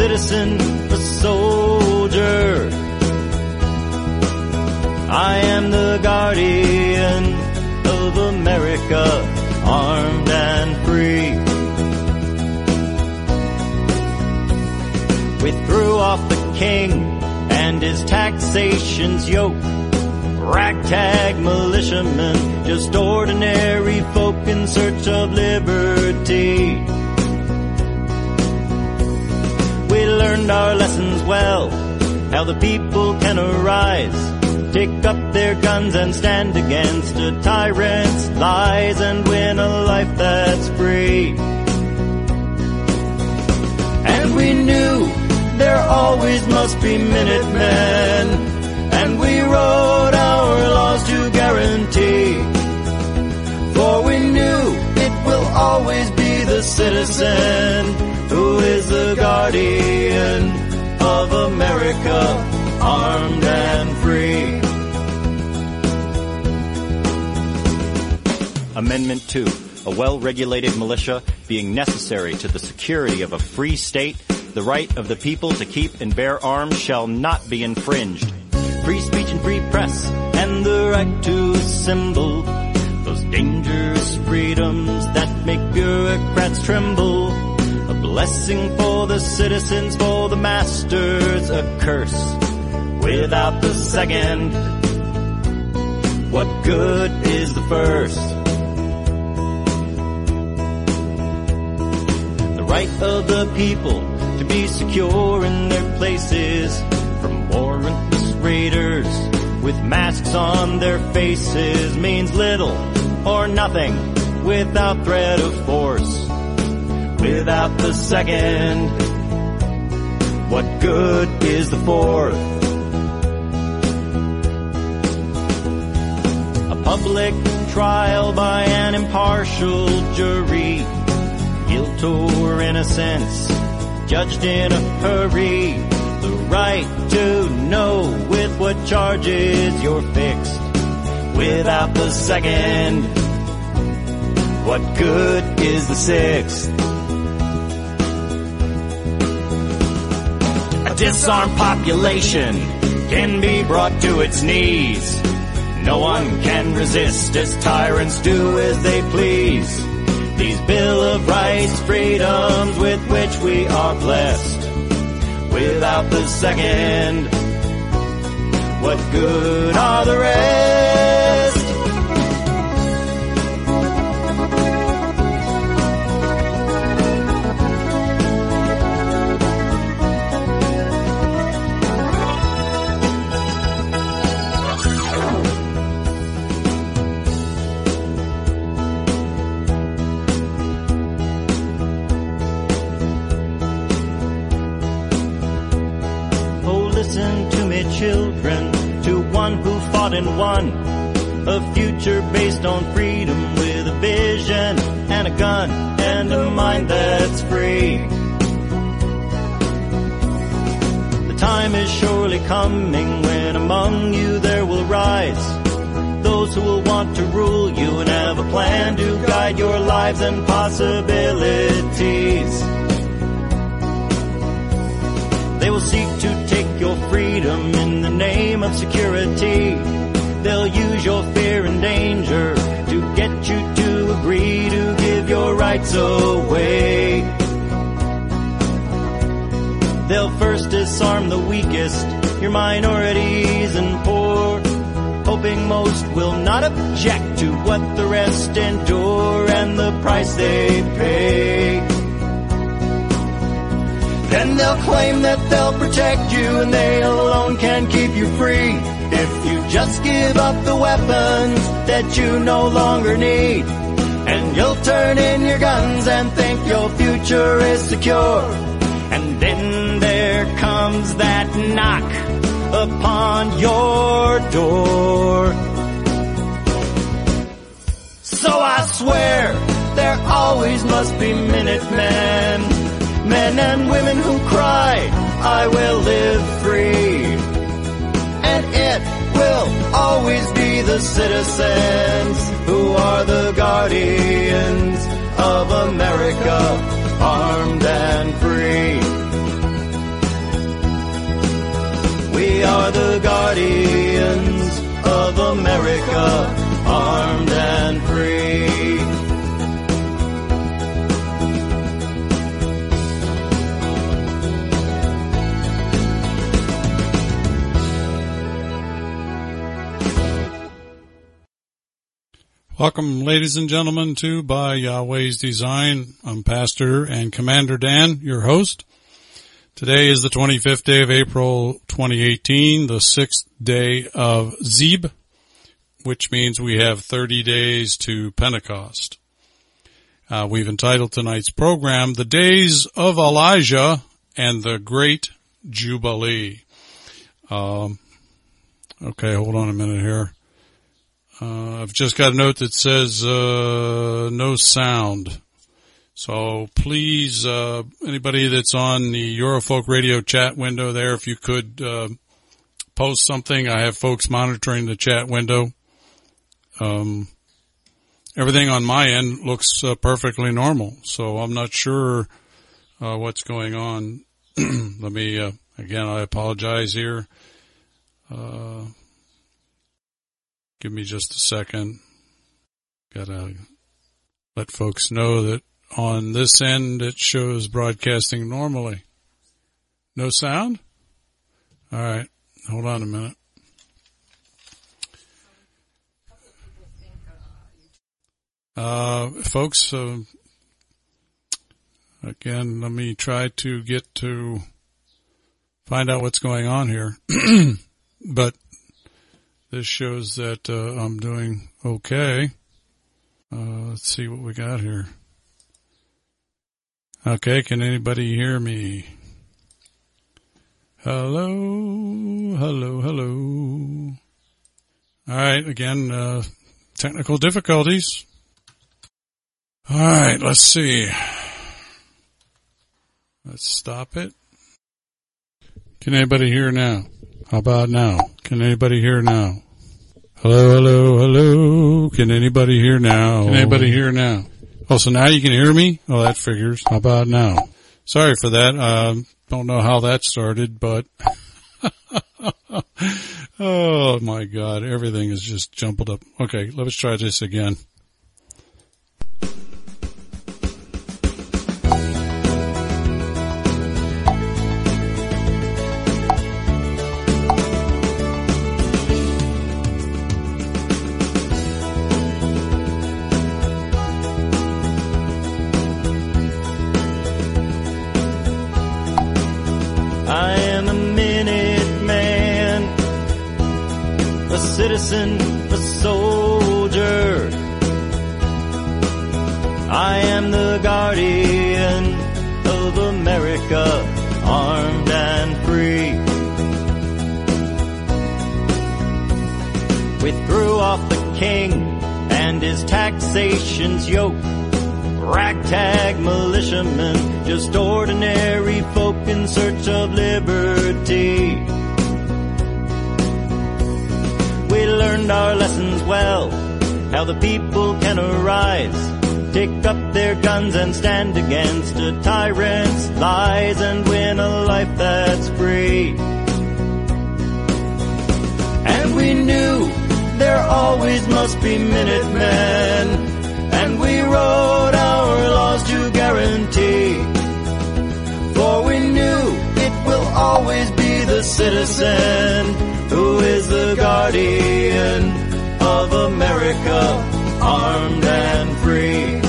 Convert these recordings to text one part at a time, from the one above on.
citizen, a soldier. I am the guardian of America, armed and free. We threw off the king and his taxation's yoke. Ragtag militiamen, just ordinary folk in search of liberty. We learned our lessons well, how the people can arise, take up their guns and stand against a tyrant's lies and win a life that's free. And we knew there always must be Minutemen, and we wrote our laws to guarantee. For we knew it will always be the citizen who is the guardian of America, armed and free. Amendment 2. A well-regulated militia being necessary to the security of a free state, the right of the people to keep and bear arms shall not be infringed. Free speech and free press, and the right to assemble, those dangerous freedoms that make bureaucrats tremble. A blessing for the citizens, for the masters a curse. Without the second, what good is the first? The right of the people to be secure in their places from warrantless raiders with masks on their faces means little or nothing without threat of force. Without the second, what good is the fourth? A public trial by an impartial jury, guilt or innocence, judged in a hurry. The right to know with what charges you're fixed. Without the second, what good is the sixth? A disarmed population can be brought to its knees. No one can resist as tyrants do as they please. These Bill of Rights, freedoms with which we are blessed. Without the second, what good are the rest? Children, to one who fought and won a future based on freedom with a vision and a gun and a mind that's free. The time is surely coming when among you there will rise those who will want to rule you and have a plan to guide your lives and possibilities. They will seek to take your freedom in the name of security. They'll use your fear and danger to get you to agree to give your rights away. They'll first disarm the weakest, your minorities and poor, hoping most will not object to what the rest endure and the price they pay. Then they'll claim that they'll protect you and they alone can keep you free. If you just give up the weapons that you no longer need, and you'll turn in your guns and think your future is secure. And then there comes that knock upon your door. So I swear there always must be Minutemen, men and women who cry, I will live free. And it will always be the citizens who are the guardians of America, armed and free. We are the guardians of America, armed and free. Welcome, ladies and gentlemen, to By Yahweh's Design. I'm Pastor and Commander Dan, your host. Today is the 25th day of April 2018, the 6th day of Zeb, which means we have 30 days to Pentecost. We've entitled tonight's program, The Days of Elijah and the Great Jubilee. Okay, hold on a minute here. I've just got a note that says, no sound. So please, anybody that's on the Eurofolk radio chat window there, if you could, post something. I have folks monitoring the chat window. Everything on my end looks perfectly normal. So I'm not sure, what's going on. Let me, again, I apologize here. Give me just a second. Gotta let folks know that on this end it shows broadcasting normally. No sound? Alright, hold on a minute. Folks, again, let me try to find out what's going on here. But this shows that I'm doing okay. Let's see what we got here. Okay, can anybody hear me? Hello, hello, hello. All right, again, technical difficulties. All right, let's see. Let's stop it. Can anybody hear now? How about now? Can anybody hear now? Hello, hello, hello. Can anybody hear now? Can anybody hear now? Oh, so now you can hear me? Oh, that figures. How about now? Sorry for that. Don't know how that started, but oh my God, everything is just jumbled up. Okay, let's try this again. A soldier. I am the guardian of America, armed and free. We threw off the king and his taxation's yoke. Ragtag militiamen, just ordinary folk in search of liberty. We learned our lessons well, how the people can arise, take up their guns and stand against a tyrant's lies and win a life that's free. And we knew there always must be Minutemen, and we wrote our laws to guarantee. For we knew it will always be the citizen who is the guardian of America, armed and free.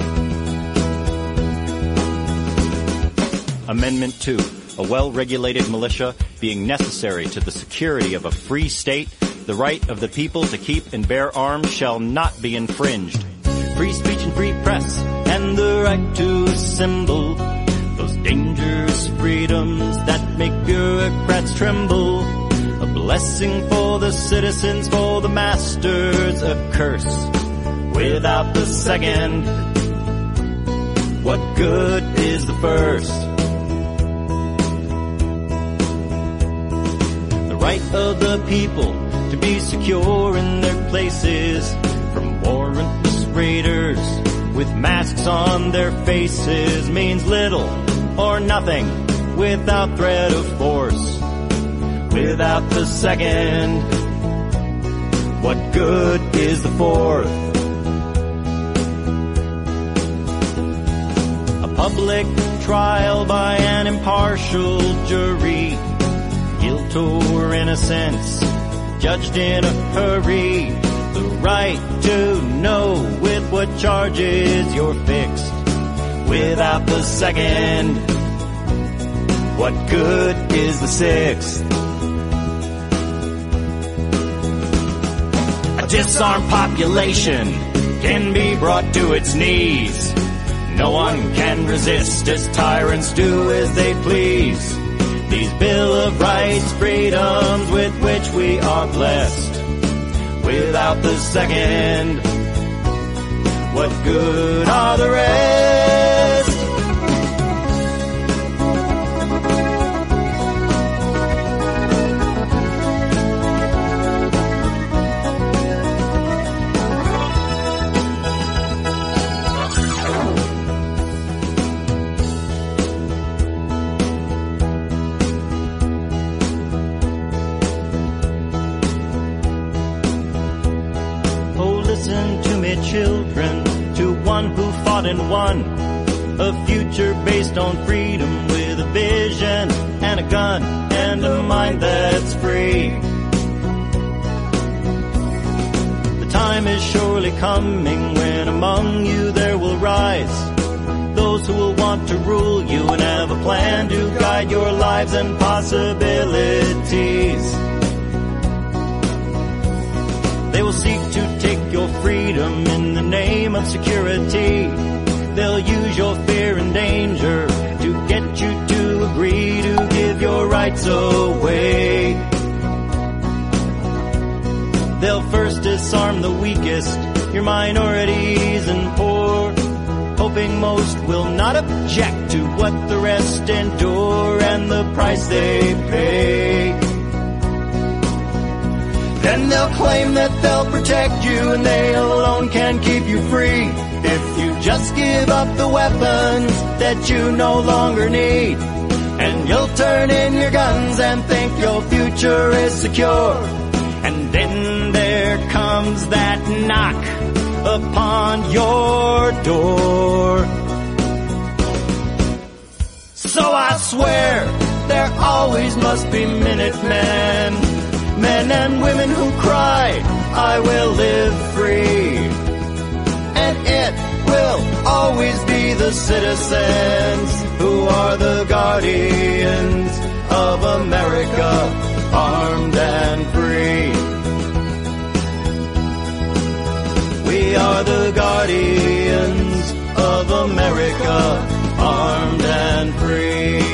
Amendment 2. A well-regulated militia being necessary to the security of a free state, the right of the people to keep and bear arms shall not be infringed. Free speech and free press, and the right to assemble, those dangerous freedoms that make bureaucrats tremble. A blessing for the citizens, for the masters a curse. Without the second, what good is the first? The right of the people to be secure in their places from warrantless raiders with masks on their faces means little or nothing without threat of force. without the second? What good is the fourth? A public trial by an impartial jury, guilt or innocence, judged in a hurry, the right to know with what charges you're fixed, without the second. What good is the sixth? A disarmed population can be brought to its knees. No one can resist as tyrants do as they please. These Bill of Rights, freedoms with which we are blessed, without the second, what good are the rest? Children, to one who fought and won a future based on freedom, with a vision and a gun and a mind that's free. The time is surely coming when among you there will rise those who will want to rule you and have a plan to guide your lives and possibilities. They will seek to take your freedom in the name of security. They'll use your fear and danger to get you to agree to give your rights away. They'll first disarm the weakest, your minorities and poor, hoping most will not object to what the rest endure and the price they pay. Then they'll claim that they'll protect you and they alone can keep you free if you just give up the weapons that you no longer need. And you'll turn in your guns and think your future is secure. And then there comes that knock upon your door. So I swear there always must be Minutemen, men and women who cry, I will live free. And it will always be the citizens who are the guardians of America, armed and free. We are the guardians of America, armed and free.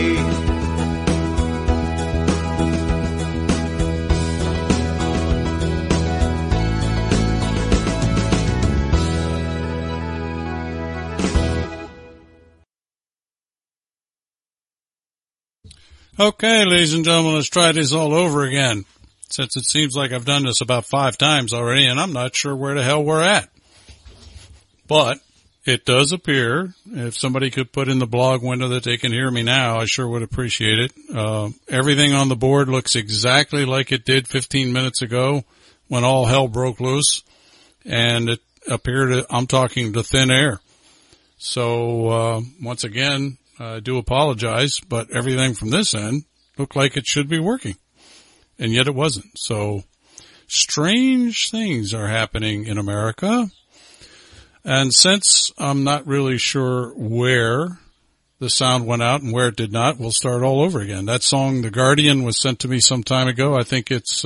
Okay, ladies and gentlemen, let's try this all over again, since it seems like I've done this about 5 times already, and I'm not sure where the hell we're at. But it does appear, if somebody could put in the blog window that they can hear me now, I sure would appreciate it. Everything on the board looks exactly like it did 15 minutes ago when all hell broke loose, and it appeared I'm talking to thin air. So once again, I do apologize, but everything from this end looked like it should be working, and yet it wasn't. So strange things are happening in America. And since I'm not really sure where the sound went out and where it did not, we'll start all over again. That song, The Guardian, was sent to me some time ago. I think it's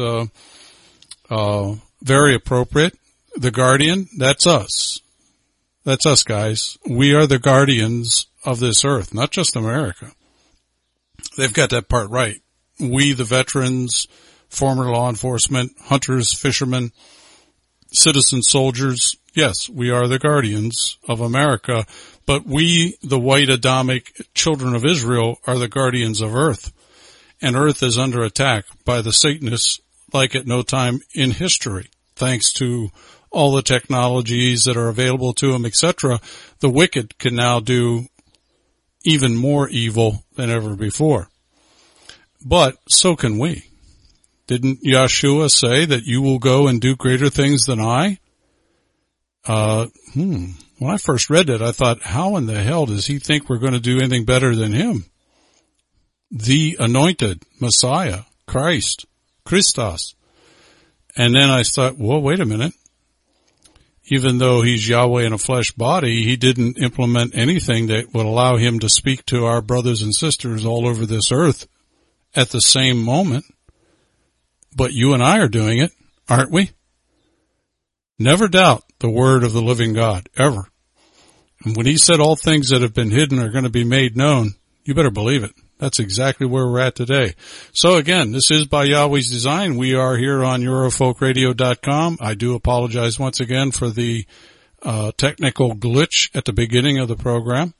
very appropriate. The Guardian, that's us. That's us, guys. We are the guardians of this earth, not just America. They've got that part right. We, the veterans, former law enforcement, hunters, fishermen, citizen soldiers, yes, we are the guardians of America, but we, the white Adamic children of Israel, are the guardians of earth. And earth is under attack by the Satanists like at no time in history, thanks to all the technologies that are available to them, etc. The wicked can now do even more evil than ever before. But so can we. Didn't Yeshua say that you will go and do greater things than I? When I first read that, I thought, how in the hell does he think we're going to do anything better than him? The anointed Messiah, Christ, Christos. And then I thought, well, wait a minute. Even though he's Yahweh in a flesh body, he didn't implement anything that would allow him to speak to our brothers and sisters all over this earth at the same moment. But you and I are doing it, aren't we? Never doubt the word of the living God, ever. And when he said all things that have been hidden are going to be made known, you better believe it. That's exactly where we're at today. So again, this is by Yahweh's design. We are here on Eurofolkradio.com. I do apologize once again for the technical glitch at the beginning of the program.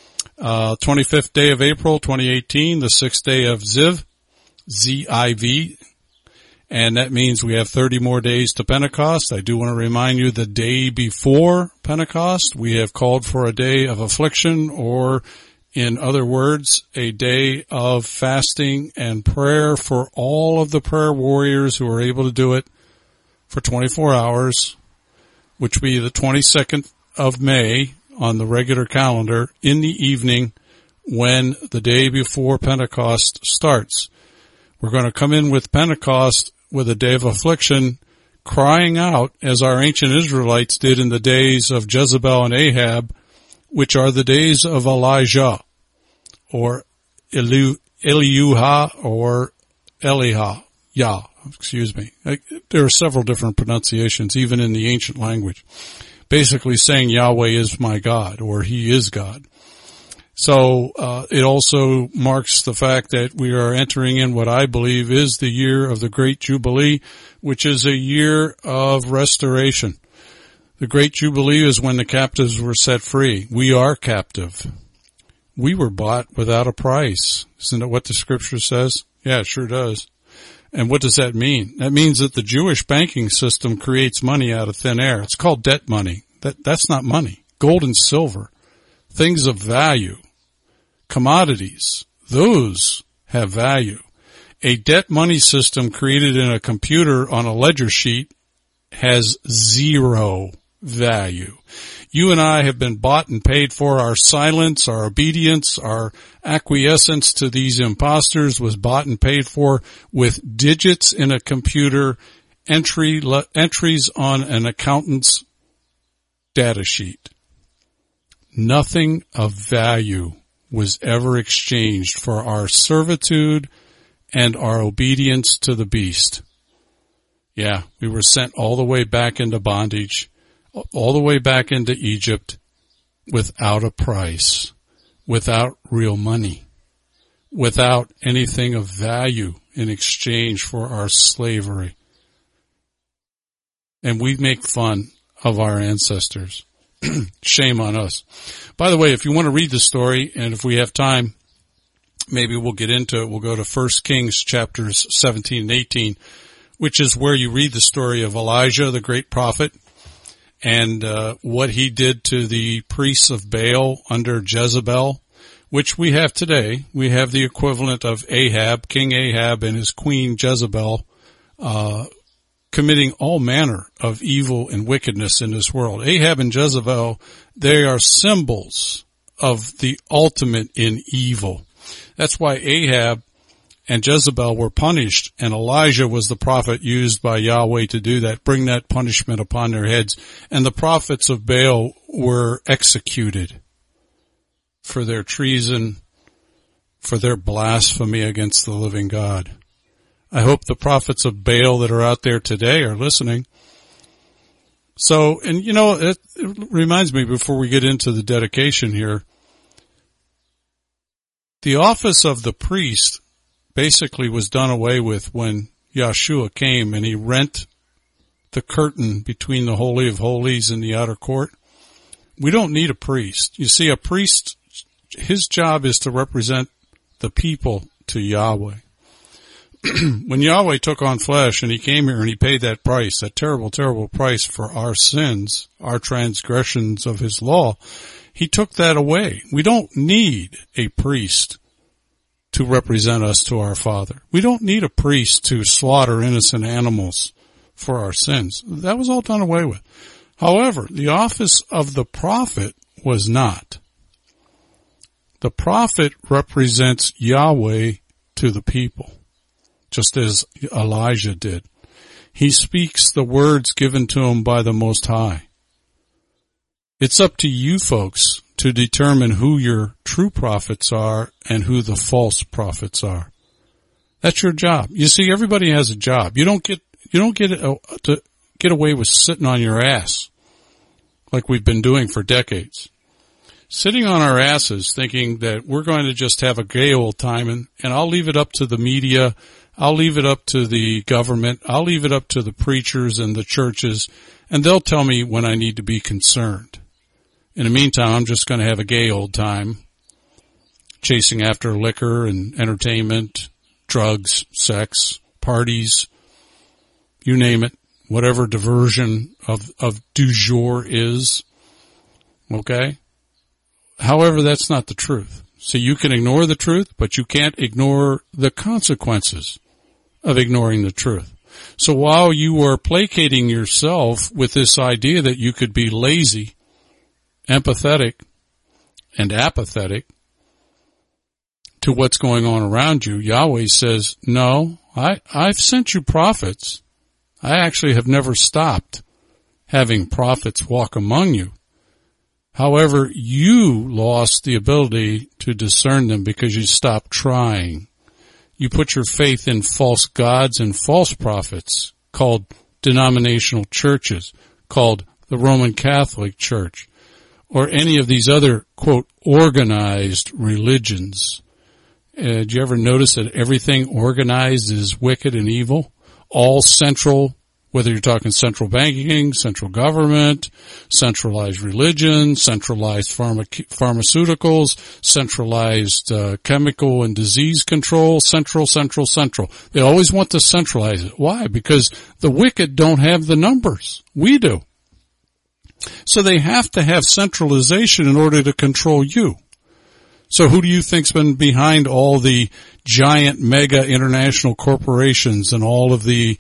25th day of April, 2018, the 6th day of Ziv, Z-I-V. And that means we have 30 more days to Pentecost. I do want to remind you the day before Pentecost, we have called for a day of affliction, or in other words, a day of fasting and prayer for all of the prayer warriors who are able to do it for 24 hours, which will be the 22nd of May on the regular calendar in the evening when the day before Pentecost starts. We're going to come in with Pentecost with a day of affliction, crying out as our ancient Israelites did in the days of Jezebel and Ahab, which are the days of Elijah, or Eliuha, or Eliha. There are several different pronunciations, even in the ancient language. Basically saying Yahweh is my God, or he is God. So it also marks the fact that we are entering in what I believe is the year of the Great Jubilee, which is a year of restoration. The Great Jubilee is when the captives were set free. We are captive. We were bought without a price. Isn't that what the scripture says? Yeah, it sure does. And what does that mean? That means that the Jewish banking system creates money out of thin air. It's called debt money. That's not money. Gold and silver, things of value, commodities, those have value. A debt money system created in a computer on a ledger sheet has zero value. You and I have been bought and paid for. Our silence, our obedience, our acquiescence to these imposters was bought and paid for with digits in a computer, entries on an accountant's data sheet. Nothing of value was ever exchanged for our servitude and our obedience to the beast. Yeah, we were sent all the way back into bondage, all the way back into Egypt without a price, without real money, without anything of value in exchange for our slavery. And we make fun of our ancestors. Shame on us. By the way, if you want to read the story, and if we have time, maybe we'll get into it. We'll go to 1 Kings chapters 17 and 18, which is where you read the story of Elijah, the great prophet, and what he did to the priests of Baal under Jezebel, which we have today. We have the equivalent of Ahab, King Ahab, and his queen Jezebel, committing all manner of evil and wickedness in this world. Ahab and Jezebel, they are symbols of the ultimate in evil. That's why Ahab and Jezebel were punished, and Elijah was the prophet used by Yahweh to do that, bring that punishment upon their heads. And the prophets of Baal were executed for their treason, for their blasphemy against the living God. I hope the prophets of Baal that are out there today are listening. So, and you know, it reminds me before we get into the dedication here, the office of the priest basically was done away with when Yeshua came and he rent the curtain between the Holy of Holies and the outer court. We don't need a priest. You see, a priest, his job is to represent the people to Yahweh. When Yahweh took on flesh and he came here and he paid that price, that terrible, terrible price for our sins, our transgressions of his law, he took that away. We don't need a priest to represent us to our Father. We don't need a priest to slaughter innocent animals for our sins. That was all done away with. However, the office of the prophet was not. The prophet represents Yahweh to the people, just as Elijah did. He speaks the words given to him by the Most High. It's up to you folks to determine who your true prophets are and who the false prophets are. That's your job. You see, everybody has a job. You don't get to get away with sitting on your ass like we've been doing for decades. Sitting on our asses thinking that we're going to just have a gay old time, and I'll leave it up to the media, I'll leave it up to the government, I'll leave it up to the preachers and the churches, and they'll tell me when I need to be concerned. In the meantime, I'm just going to have a gay old time, chasing after liquor and entertainment, drugs, sex, parties, you name it, whatever diversion of du jour is, okay? However, that's not the truth. So you can ignore the truth, but you can't ignore the consequences of ignoring the truth. So while you are placating yourself with this idea that you could be lazy, empathetic, and apathetic to what's going on around you, Yahweh says, no, I've sent you prophets. I actually have never stopped having prophets walk among you. However, you lost the ability to discern them because you stopped trying. You put your faith in false gods and false prophets called denominational churches, called the Roman Catholic Church, or any of these other, quote, organized religions. Did you ever notice that everything organized is wicked and evil? All central, whether you're talking central banking, central government, centralized religion, centralized pharmaceuticals, centralized chemical and disease control, central. They always want to centralize it. Why? Because the wicked don't have the numbers. We do. So they have to have centralization in order to control you. So who do you think's been behind all the giant mega international corporations and all of the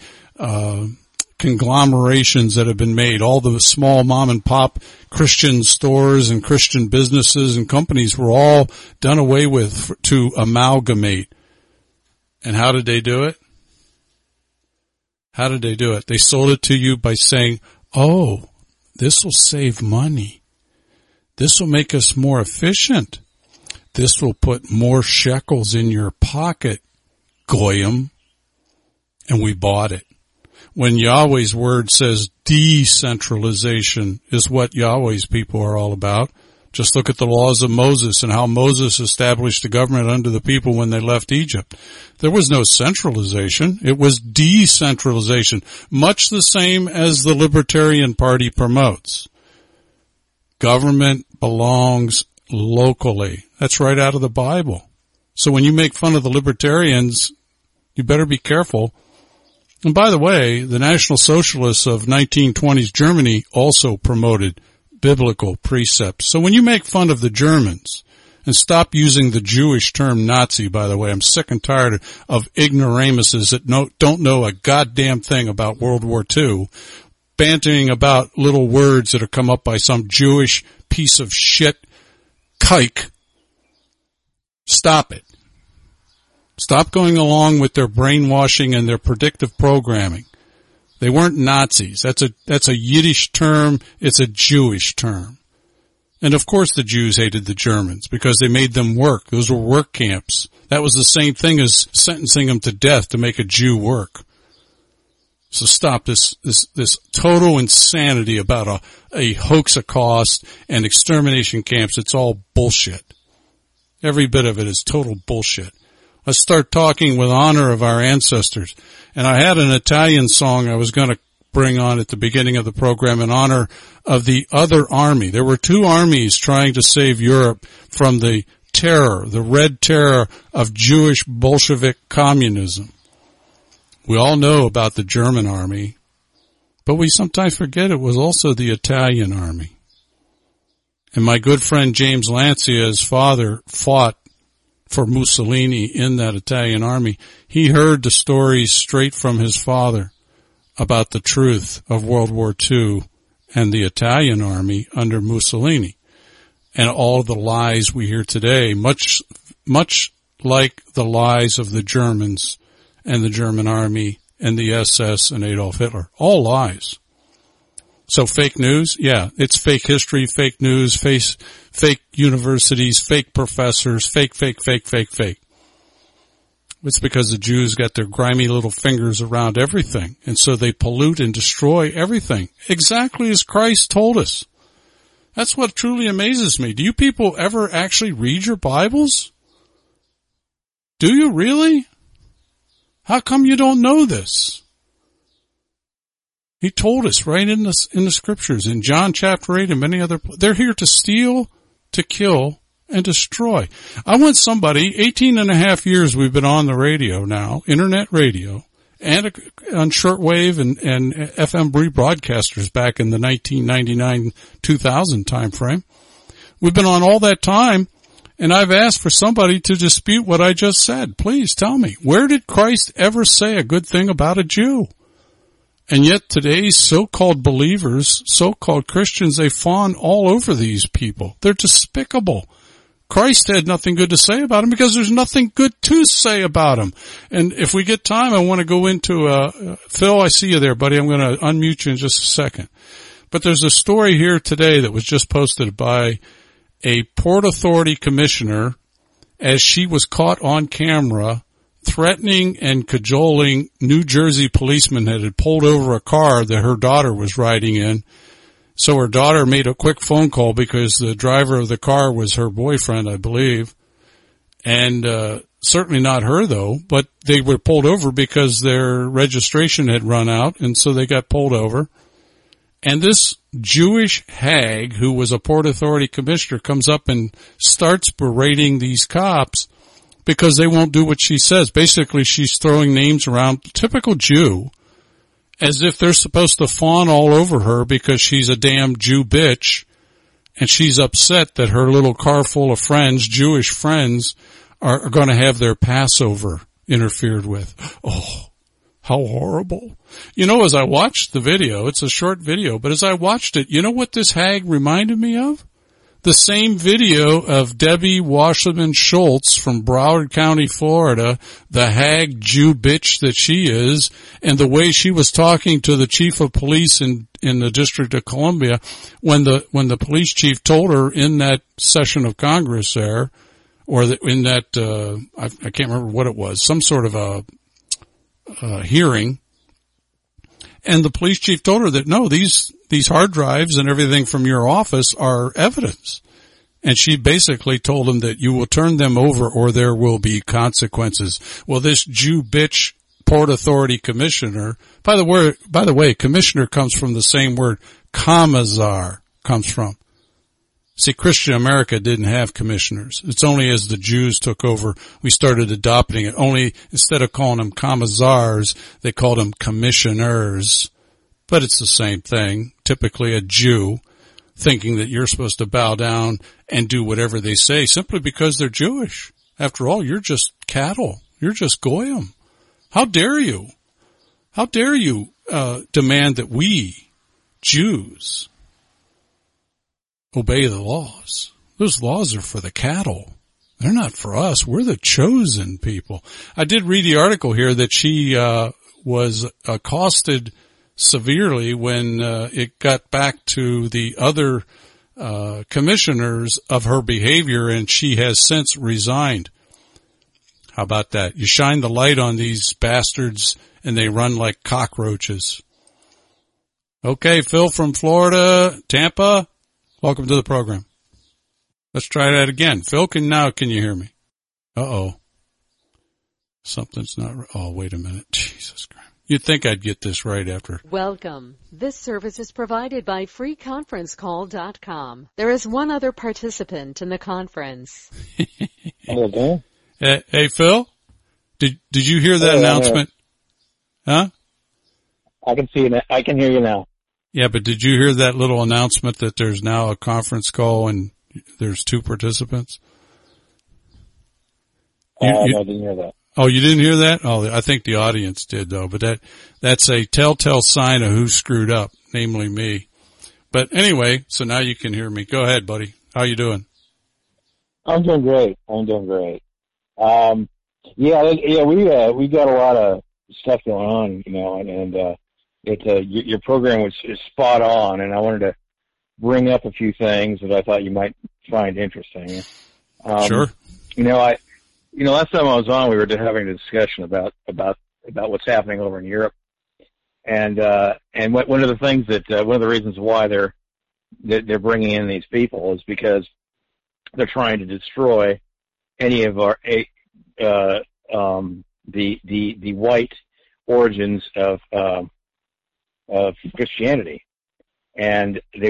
conglomerations that have been made, all the small mom and pop Christian stores and Christian businesses and companies were all done away with to amalgamate. And how did they do it? How did they do it? They sold it to you by saying, oh, this will save money. This will make us more efficient. This will put more shekels in your pocket, Goyim. And we bought it. When Yahweh's word says decentralization is what Yahweh's people are all about. Just look at the laws of Moses and how Moses established the government under the people when they left Egypt. There was no centralization. It was decentralization, much the same as the Libertarian Party promotes. Government belongs locally. That's right out of the Bible. So when you make fun of the libertarians, you better be careful. And by the way, the National Socialists of 1920s Germany also promoted biblical precepts. So when you make fun of the Germans, and stop using the Jewish term Nazi, by the way, I'm sick and tired of ignoramuses that don't know a goddamn thing about World War II, bantering about little words that have come up by some Jewish piece of shit kike. Stop it. Stop going along with their brainwashing and their predictive programming. They weren't Nazis. That's a Yiddish term. It's a Jewish term. And of course the Jews hated the Germans because they made them work. Those were work camps. That was the same thing as sentencing them to death to make a Jew work. So stop this total insanity about a hoax-a-cost and extermination camps. It's all bullshit. Every bit of it is total bullshit. Let's start talking with honor of our ancestors. And I had an Italian song I was going to bring on at the beginning of the program in honor of the other army. There were two armies trying to save Europe from the terror, the red terror of Jewish Bolshevik communism. We all know about the German army, but we sometimes forget it was also the Italian army. And my good friend James Lancia's father fought for Mussolini in that Italian army. He heard the stories straight from his father about the truth of World War II and the Italian army under Mussolini, and all the lies we hear today, much like the lies of the Germans and the German army and the SS and Adolf Hitler. All lies. So fake news? Yeah, it's fake history, fake news, fake universities, fake professors, fake. It's because the Jews got their grimy little fingers around everything, and so they pollute and destroy everything, exactly as Christ told us. That's what truly amazes me. Do you people ever actually read your Bibles? Do you really? How come you don't know this? He told us right in the scriptures, in John chapter 8 and many other, they're here to steal, to kill, and destroy. I want somebody, 18 and a half years we've been on the radio now, internet radio, and on shortwave and FM rebroadcasters back in the 1999-2000 time frame. We've been on all that time, and I've asked for somebody to dispute what I just said. Please tell me, where did Christ ever say a good thing about a Jew? And yet today's so-called believers, so-called Christians, they fawn all over these people. They're despicable. Christ had nothing good to say about them because there's nothing good to say about them. And if we get time, I want to go into, Phil, I see you there, buddy. I'm going to unmute you in just a second. But there's a story here today that was just posted by a Port Authority commissioner as she was caught on camera threatening and cajoling New Jersey policemen that had pulled over a car that her daughter was riding in. So her daughter made a quick phone call because the driver of the car was her boyfriend, I believe. And certainly not her, though, but they were pulled over because their registration had run out, and so they got pulled over. And this Jewish hag, who was a Port Authority commissioner, comes up and starts berating these cops because they won't do what she says. Basically, she's throwing names around, typical Jew, as if they're supposed to fawn all over her because she's a damn Jew bitch, and she's upset that her little car full of friends, Jewish friends, are going to have their Passover interfered with. Oh, how horrible. You know, as I watched the video, it's a short video, but as I watched it, you know what this hag reminded me of? The same video of Debbie Wasserman Schultz from Broward County, Florida, the hag Jew bitch that she is, and the way she was talking to the chief of police in the District of Columbia when the police chief told her in that session of Congress there, or in that, I can't remember what it was, some sort of a hearing, and the police chief told her that no, these hard drives and everything from your office are evidence. And she basically told him that you will turn them over or there will be consequences. Well, this Jew bitch Port Authority commissioner, by the way, commissioner comes from the same word commissar comes from. See, Christian America didn't have commissioners. It's only as the Jews took over, we started adopting it. Only instead of calling them commissars, they called them commissioners. But it's the same thing. Typically a Jew thinking that you're supposed to bow down and do whatever they say simply because they're Jewish. After all, you're just cattle. You're just goyim. How dare you? How dare you demand that we, Jews, obey the laws? Those laws are for the cattle. They're not for us. We're the chosen people. I did read the article here that she was accosted severely when it got back to the other commissioners of her behavior, and she has since resigned. How about that? You shine the light on these bastards and they run like cockroaches. Okay, Phil from Florida, Tampa, welcome to the program. Let's try that again. Phil, can you hear me? Uh-oh. Something's not right. Oh, wait a minute. Jesus Christ. You'd think I'd get this right after. Welcome. This service is provided by freeconferencecall.com. There is one other participant in the conference. Hello, Hey, Phil? Did you hear that announcement? Huh? I can see you. I can hear you now. Yeah, but did you hear that little announcement that there's now a conference call and there's two participants? I didn't hear that. Oh, you didn't hear that? Oh, I think the audience did though, but that's a telltale sign of who screwed up, namely me. But anyway, so now you can hear me. Go ahead, buddy. How you doing? I'm doing great. We got a lot of stuff going on, and your program is spot on, and I wanted to bring up a few things that I thought you might find interesting. Sure. Last time I was on, we were having a discussion about what's happening over in Europe, and one of the things one of the reasons why they're bringing in these people is because they're trying to destroy any of our the white origins of Christianity, and the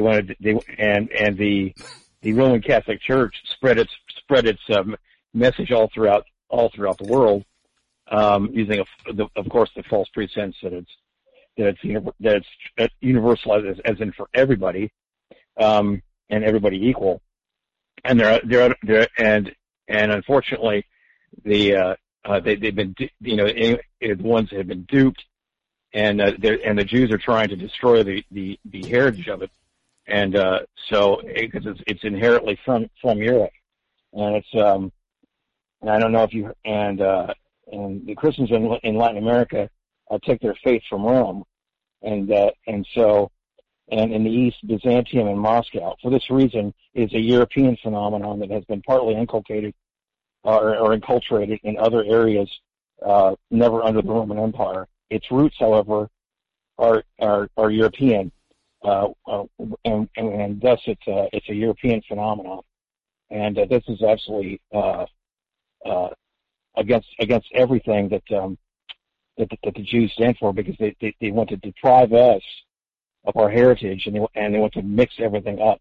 Roman Catholic Church spread its message all throughout the world, using of course the false pretense that it's universalized as in for everybody, and everybody equal, and and unfortunately they've been the ones that have been duped, and the Jews are trying to destroy the heritage of it, and so because it's inherently from Europe, and it's and I don't know if you and the Christians in Latin America take their faith from Rome, and in the East, Byzantium and Moscow. For this reason, it is a European phenomenon that has been partly inculcated or enculturated in other areas, never under the Roman Empire. Its roots, however, are European, and thus it's a European phenomenon. And this is absolutely against everything that the Jews stand for, because they want to deprive us of our heritage, and they want to mix everything up.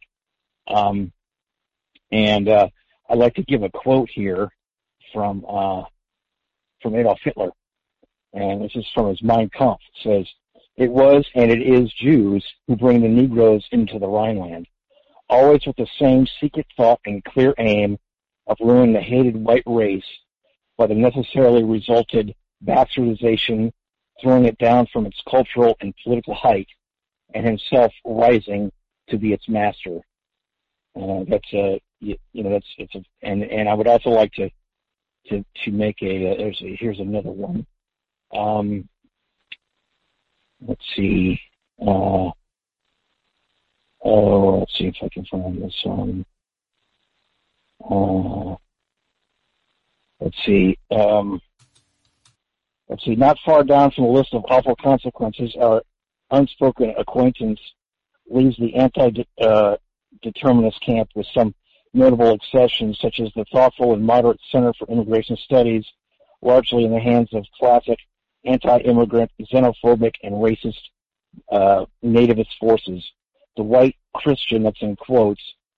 I'd like to give a quote here from Adolf Hitler, and this is from his Mein Kampf. It says, "It was and it is Jews who bring the Negroes into the Rhineland, always with the same secret thought and clear aim of ruining the hated white race by the necessarily resulted bastardization, throwing it down from its cultural and political height, and himself rising to be its master." And I would also like to make here's another one. Let's see. Let's see if I can find this one. Let's see. Not far down from the list of awful consequences, our unspoken acquaintance leaves the anti-determinist camp with some notable exceptions, such as the thoughtful and moderate Center for Immigration Studies, largely in the hands of classic anti-immigrant, xenophobic, and racist nativist forces. The white Christian, that's in quotes,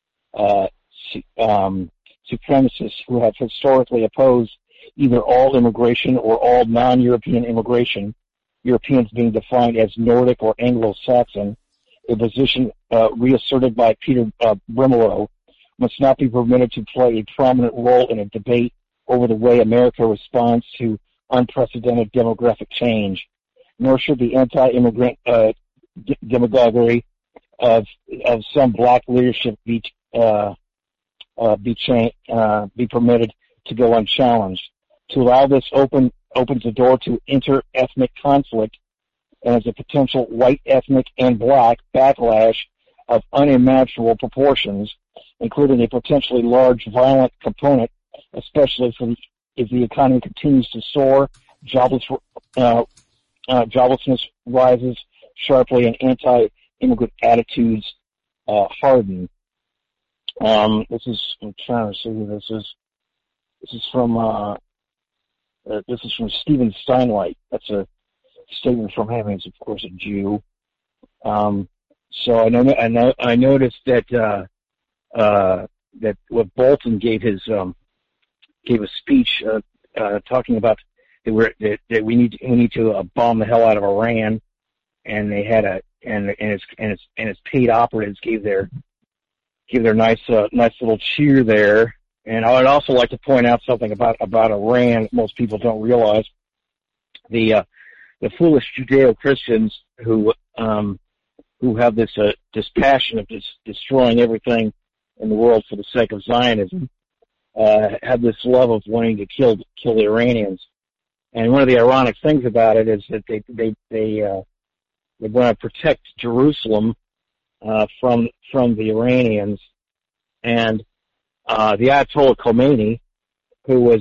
supremacists who have historically opposed either all immigration or all non-European immigration, Europeans being defined as Nordic or Anglo-Saxon, a position reasserted by Peter Brimelow, must not be permitted to play a prominent role in a debate over the way America responds to unprecedented demographic change, nor should the anti-immigrant demagoguery of some black leadership be permitted to go unchallenged. To allow this opens the door to inter-ethnic conflict, and as a potential white ethnic and black backlash of unimaginable proportions, including a potentially large violent component, especially if the economy continues to soar, joblessness rises sharply, and anti-immigrant attitudes harden. I'm trying to see who this is. This is from Stephen Steinweit. That's a statement from him. He's of course a Jew. So I noticed that what Bolton gave a speech talking about that we need to bomb the hell out of Iran, and they had its paid operatives gave their nice little cheer there, And I would also like to point out something about Iran that most people don't realize. The foolish Judeo-Christians who have this passion of destroying everything in the world for the sake of Zionism, have this love of wanting to kill the Iranians. And one of the ironic things about it is that they want to protect Jerusalem from the Iranians. And the Ayatollah Khomeini, who was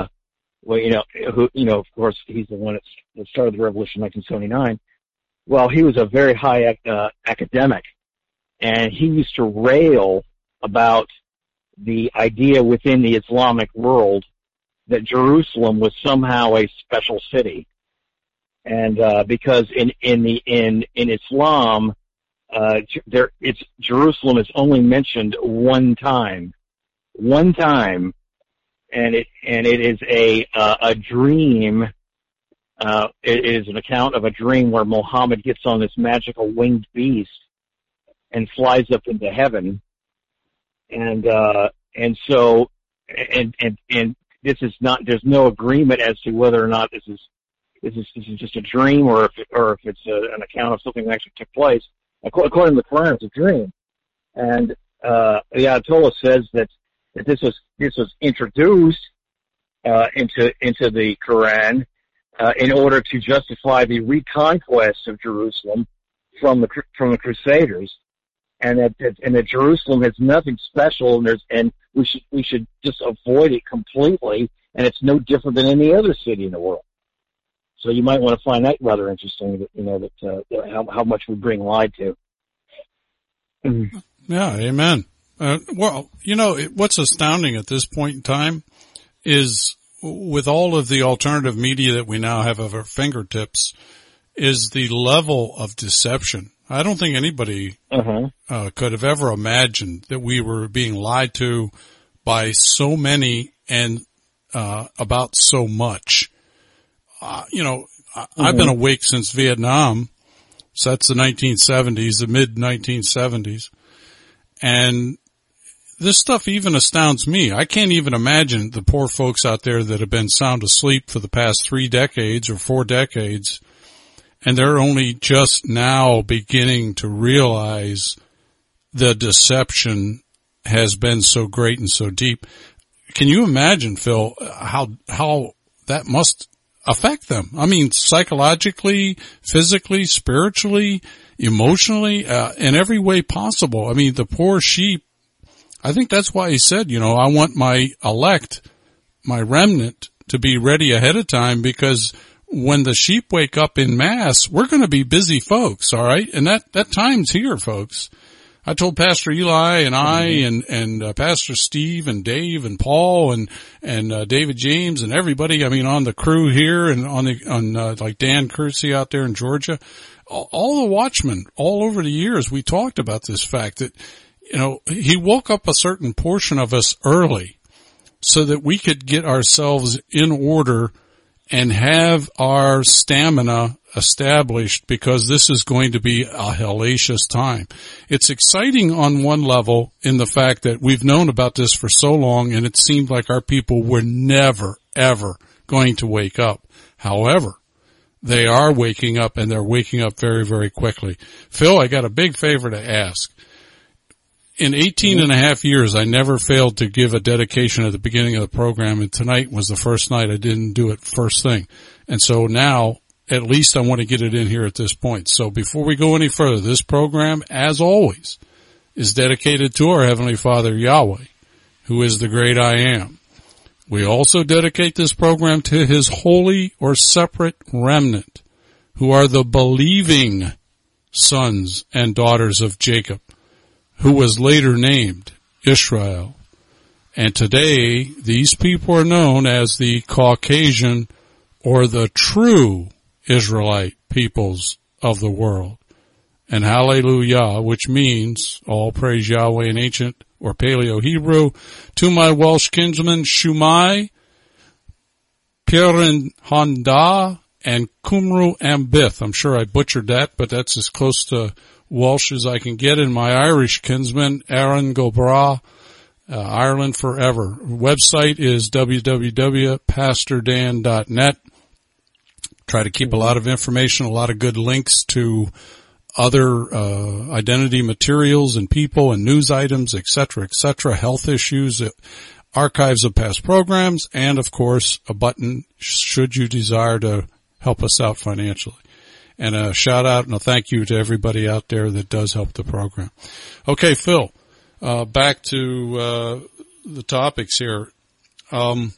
of course, he's the one that started the revolution in 1979. Well, he was a very high academic, and he used to rail about the idea within the Islamic world that Jerusalem was somehow a special city, and because in Islam, Jerusalem is only mentioned one time, and it is a dream. It is an account of a dream where Muhammad gets on this magical winged beast and flies up into heaven, and this is not. There's no agreement as to whether or not this is just a dream or if it's an account of something that actually took place. According to the Quran, it's a dream, and the Ayatollah says that this was introduced into the Quran in order to justify the reconquest of Jerusalem from the Crusaders, and that Jerusalem has nothing special, and we should just avoid it completely, and it's no different than any other city in the world. So you might want to find that rather interesting, how much we're being lied to. Yeah, amen. Well, what's astounding at this point in time is, with all of the alternative media that we now have at our fingertips, is the level of deception. I don't think anybody could have ever imagined that we were being lied to by so many and about so much. I've been awake since Vietnam, so that's the 1970s, the mid-1970s, and this stuff even astounds me. I can't even imagine the poor folks out there that have been sound asleep for the past 3 decades or 4 decades, and they're only just now beginning to realize the deception has been so great and so deep. Can you imagine, Phil, how that must affect them? I mean, psychologically, physically, spiritually, emotionally, in every way possible. I mean, the poor sheep, I think that's why he said, I want my elect, my remnant, to be ready ahead of time, because when the sheep wake up in mass, we're going to be busy folks, all right? And that time's here, folks. I told Pastor Eli and I and Pastor Steve and Dave and Paul and David James and everybody, I mean, on the crew here and on like Dan Kersey out there in Georgia, all the watchmen all over the years, we talked about this fact that, he woke up a certain portion of us early so that we could get ourselves in order and have our stamina established, because this is going to be a hellacious time. It's exciting on one level in the fact that we've known about this for so long, and it seemed like our people were never, ever going to wake up. However, they are waking up, and they're waking up very, very quickly. Phil, I got a big favor to ask. In 18 and a half years, I never failed to give a dedication at the beginning of the program, and tonight was the first night I didn't do it first thing. And so now, at least I want to get it in here at this point. So before we go any further, this program, as always, is dedicated to our Heavenly Father, Yahweh, who is the great I Am. We also dedicate this program to His holy or separate remnant, who are the believing sons and daughters of Jacob, who was later named Israel. And today, these people are known as the Caucasian or the true Israelite peoples of the world. And hallelujah, which means all praise Yahweh in ancient or Paleo-Hebrew. To my Welsh kinsmen, Shumai, Pirin Honda, and Cymru Ambith. I'm sure I butchered that, but that's as close to Welsh as I can get. In my Irish kinsmen, Aaron Gobra, Ireland forever. Website is www.pastordan.net. Try to keep a lot of information, a lot of good links to other identity materials and people and news items, etc., health issues, archives of past programs, and, of course, a button should you desire to help us out financially. And a shout-out and a thank you to everybody out there that does help the program. Okay, Phil, back to the topics here. I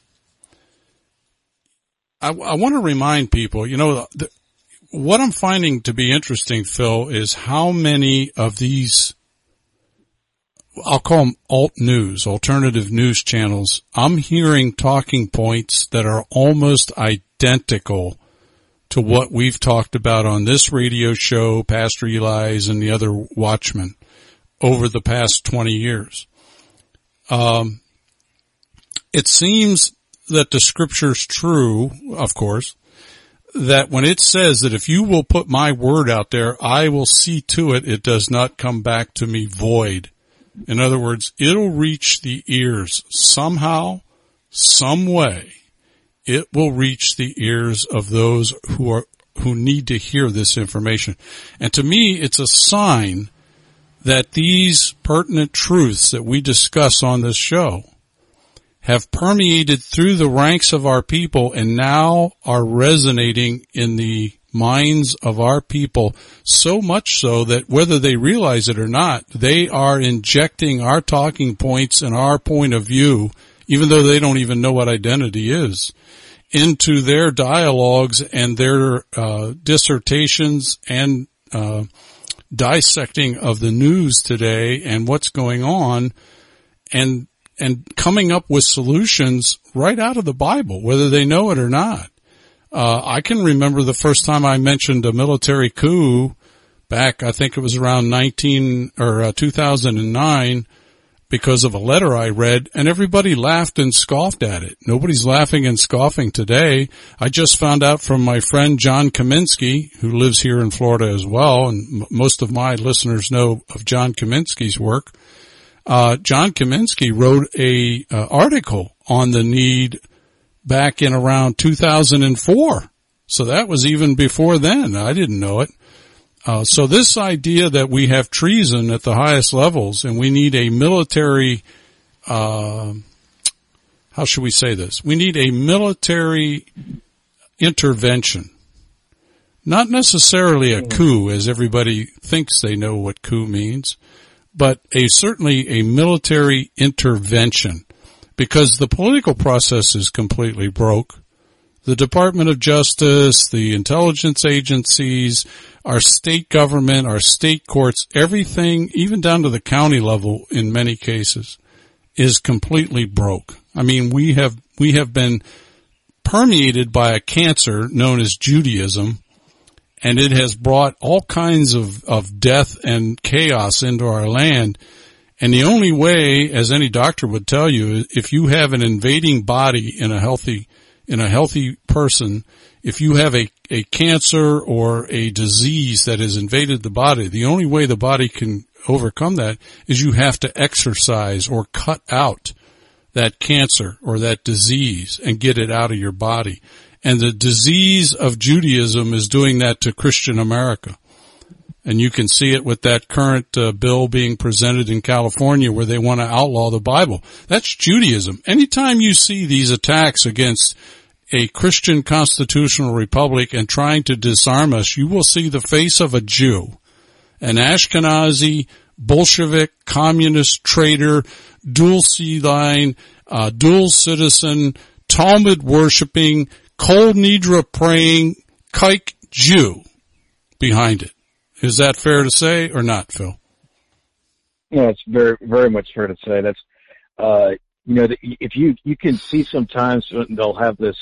want to remind people, what I'm finding to be interesting, Phil, is how many of these, I'll call them alt news, alternative news channels, I'm hearing talking points that are almost identical to what we've talked about on this radio show, Pastor Eli's and the other watchmen over the past 20 years. It seems that the scripture's true, of course, that when it says that if you will put my word out there, I will see to it, it does not come back to me void. In other words, it'll reach the ears somehow, some way. It will reach the ears of those who need to hear this information. And to me, it's a sign that these pertinent truths that we discuss on this show have permeated through the ranks of our people and now are resonating in the minds of our people, so much so that whether they realize it or not, they are injecting our talking points and our point of view, even though they don't even know what identity is, into their dialogues and their dissertations and dissecting of the news today and what's going on, and coming up with solutions right out of the Bible, whether they know it or not. I can remember the first time I mentioned a military coup back, I think it was around 2009, because of a letter I read, and everybody laughed and scoffed at it. Nobody's laughing and scoffing today. I just found out from my friend John Kaminsky, who lives here in Florida as well, and most of my listeners know of John Kaminsky's work. John Kaminsky wrote a article on the need back in around 2004. So that was even before then. I didn't know it. So this idea that we have treason at the highest levels and we need a military, how should we say this? We need a military intervention. Not necessarily a coup, as everybody thinks they know what coup means, but certainly a military intervention, because the political process is completely broke. The Department of Justice, the intelligence agencies, our state government, our state courts, everything, even down to the county level in many cases, is completely broke. I mean, we have been permeated by a cancer known as Judaism, and it has brought all kinds of death and chaos into our land. And the only way, as any doctor would tell you, if you have an invading body in a healthy person, if you have a cancer or a disease that has invaded the body, the only way the body can overcome that is you have to exorcise or cut out that cancer or that disease and get it out of your body. And the disease of Judaism is doing that to Christian America. And you can see it with that current bill being presented in California where they want to outlaw the Bible. That's Judaism. Anytime you see these attacks against a Christian constitutional republic and trying to disarm us, you will see the face of a Jew, an Ashkenazi, Bolshevik, communist, traitor, dual sea line, dual citizen, Talmud worshipping, Kol Nidra praying, kike Jew behind it. Is that fair to say or not, Phil? No, it's very, very much fair to say. That's, if you can see sometimes they'll have this,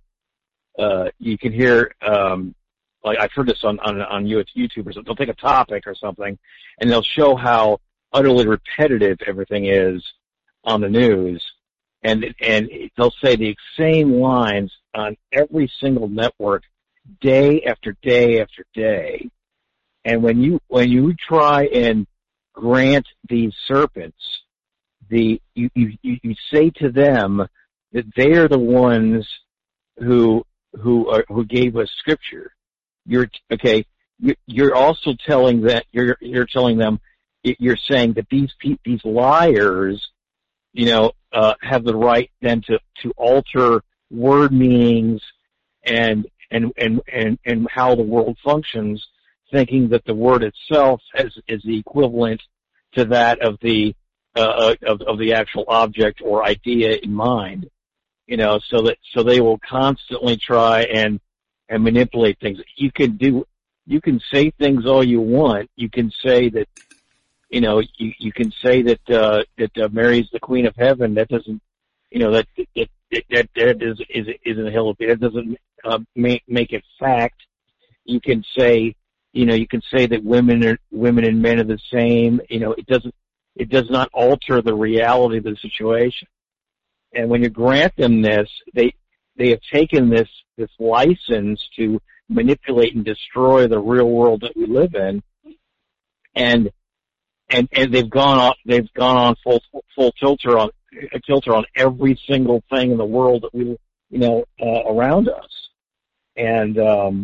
you can hear, like I've heard this on YouTube or something. They'll take a topic or something and they'll show how utterly repetitive everything is on the news. And they'll say the same lines on every single network day after day after day. And when you try and grant these serpents you say to them that they are the ones who gave us Scripture. You're also telling that you're telling them, you're saying that these liars, have the right then to alter word meanings and how the world functions, thinking that the word itself is the equivalent to that of the actual object or idea in mind. So they will constantly try and manipulate things. You can say things all you want. You can say that, you can say that Mary's the Queen of Heaven. That doesn't, that isn't a hill of, that doesn't make it fact. You can say, that women and men are the same. It does not alter the reality of the situation. And when you grant them this, they have taken this license to manipulate and destroy the real world that we live in, and they've gone on full tilter on every single thing in the world that we around us, and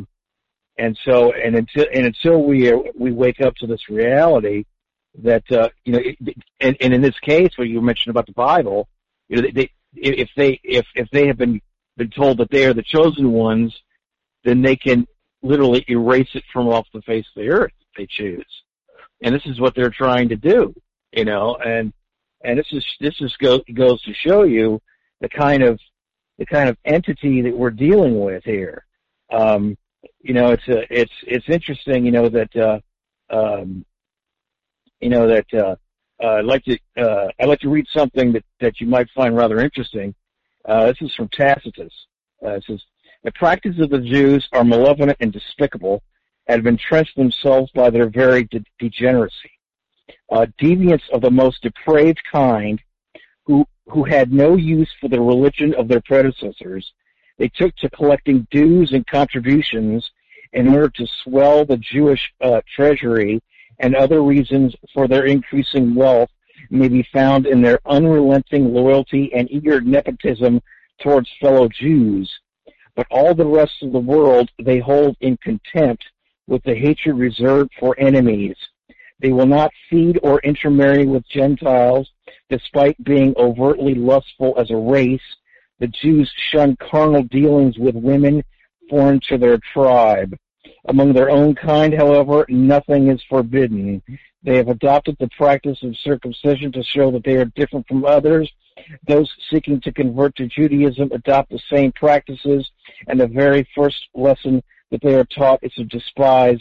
until we wake up to this reality that and in this case, what you mentioned about the Bible, if they have been told that they are the chosen ones, then they can literally erase it from off the face of the earth if they choose. And this is what they're trying to do, and this goes to show you the kind of entity that we're dealing with here. It's interesting, I'd like to read something that you might find rather interesting. This is from Tacitus. It says, "The practices of the Jews are malevolent and despicable, and have entrenched themselves by their very degeneracy. Deviants of the most depraved kind, who had no use for the religion of their predecessors, they took to collecting dues and contributions in order to swell the Jewish treasury, and other reasons for their increasing wealth may be found in their unrelenting loyalty and eager nepotism towards fellow Jews. But all the rest of the world they hold in contempt, with the hatred reserved for enemies. They will not feed or intermarry with Gentiles, despite being overtly lustful as a race. The Jews shun carnal dealings with women foreign to their tribe. Among their own kind, however, nothing is forbidden. They have adopted the practice of circumcision to show that they are different from others. Those seeking to convert to Judaism adopt the same practices, and the very first lesson that they are taught is to despise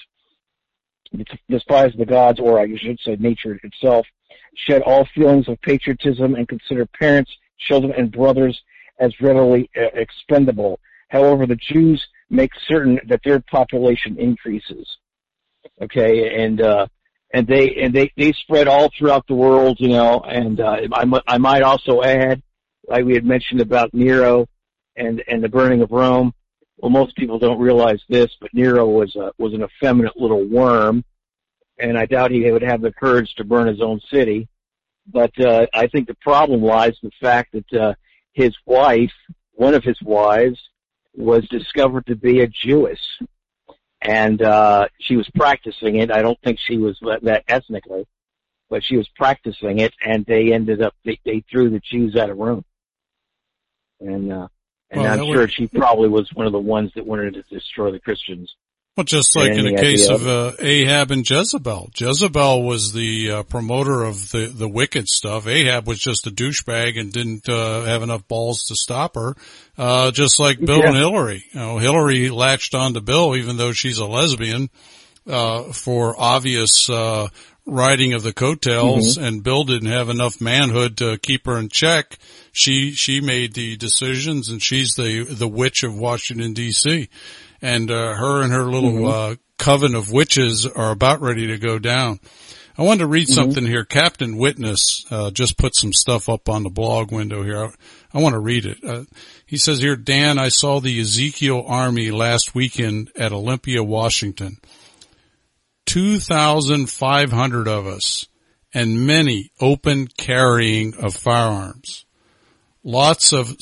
the gods, or I should say nature itself, shed all feelings of patriotism, and consider parents, children, and brothers as readily expendable. However, the Jews make certain that their population increases." Okay, and they spread all throughout the world, and I might also add, like we had mentioned about Nero and the burning of Rome. Well, most people don't realize this, but Nero was an effeminate little worm, and I doubt he would have the courage to burn his own city. But I think the problem lies in the fact that his wife, one of his wives, was discovered to be a Jewess, and she was practicing it. I don't think she was that ethnically, but she was practicing it, and they ended up they threw the Jews out of Rome, and I'm sure she probably was one of the ones that wanted to destroy the Christians. Well, just like in the case of Ahab and Jezebel. Jezebel was the promoter of the wicked stuff. Ahab was just a douchebag and didn't have enough balls to stop her. Just like Bill and Hillary. Hillary latched on to Bill, even though she's a lesbian, for obvious riding of the coattails, and Bill didn't have enough manhood to keep her in check. She made the decisions, and she's the witch of Washington, D.C., and her and her little coven of witches are about ready to go down. I wanted to read something here. Captain Witness just put some stuff up on the blog window here. I want to read it. He says here, "Dan, I saw the Ezekiel Army last weekend at Olympia, Washington. 2,500 of us, and many open carrying of firearms. Lots of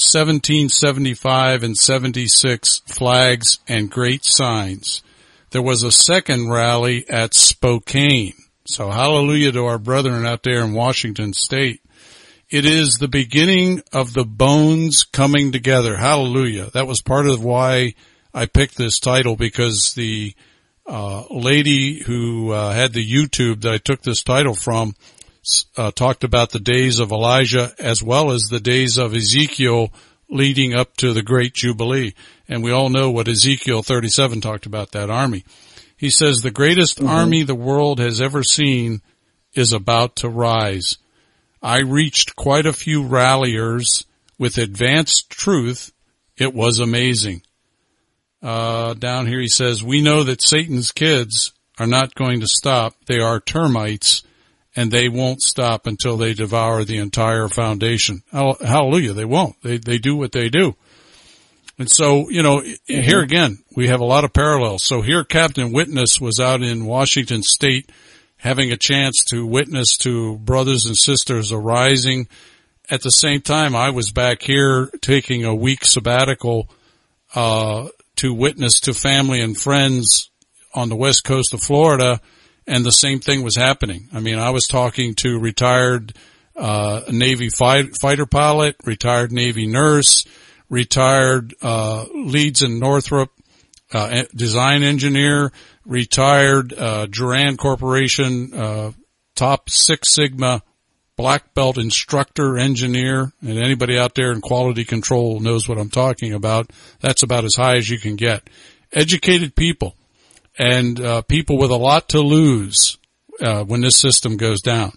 1775 and 76 flags and great signs. There was a second rally at Spokane. So hallelujah to our brethren out there in Washington State. It is the beginning of the bones coming together. Hallelujah. That was part of why I picked this title, because the lady who had the YouTube that I took this title from talked about the days of Elijah as well as the days of Ezekiel leading up to the Great Jubilee. And we all know what Ezekiel 37 talked about, that army. He says the greatest army the world has ever seen is about to rise. I reached quite a few ralliers with advanced truth. It was amazing. Down here he says, we know that Satan's kids are not going to stop. They are termites, and they won't stop until they devour the entire foundation. Hallelujah, they won't. They do what they do. And so, here again, we have a lot of parallels. So here Captain Witness was out in Washington State having a chance to witness to brothers and sisters arising. At the same time, I was back here taking a week sabbatical to witness to family and friends on the west coast of Florida, and the same thing was happening. I mean, I was talking to retired Navy fighter pilot, retired Navy nurse, retired Leeds and Northrop design engineer, retired Duran Corporation top Six Sigma black belt instructor engineer, and anybody out there in quality control knows what I'm talking about. That's about as high as you can get. Educated people, and people with a lot to lose when this system goes down.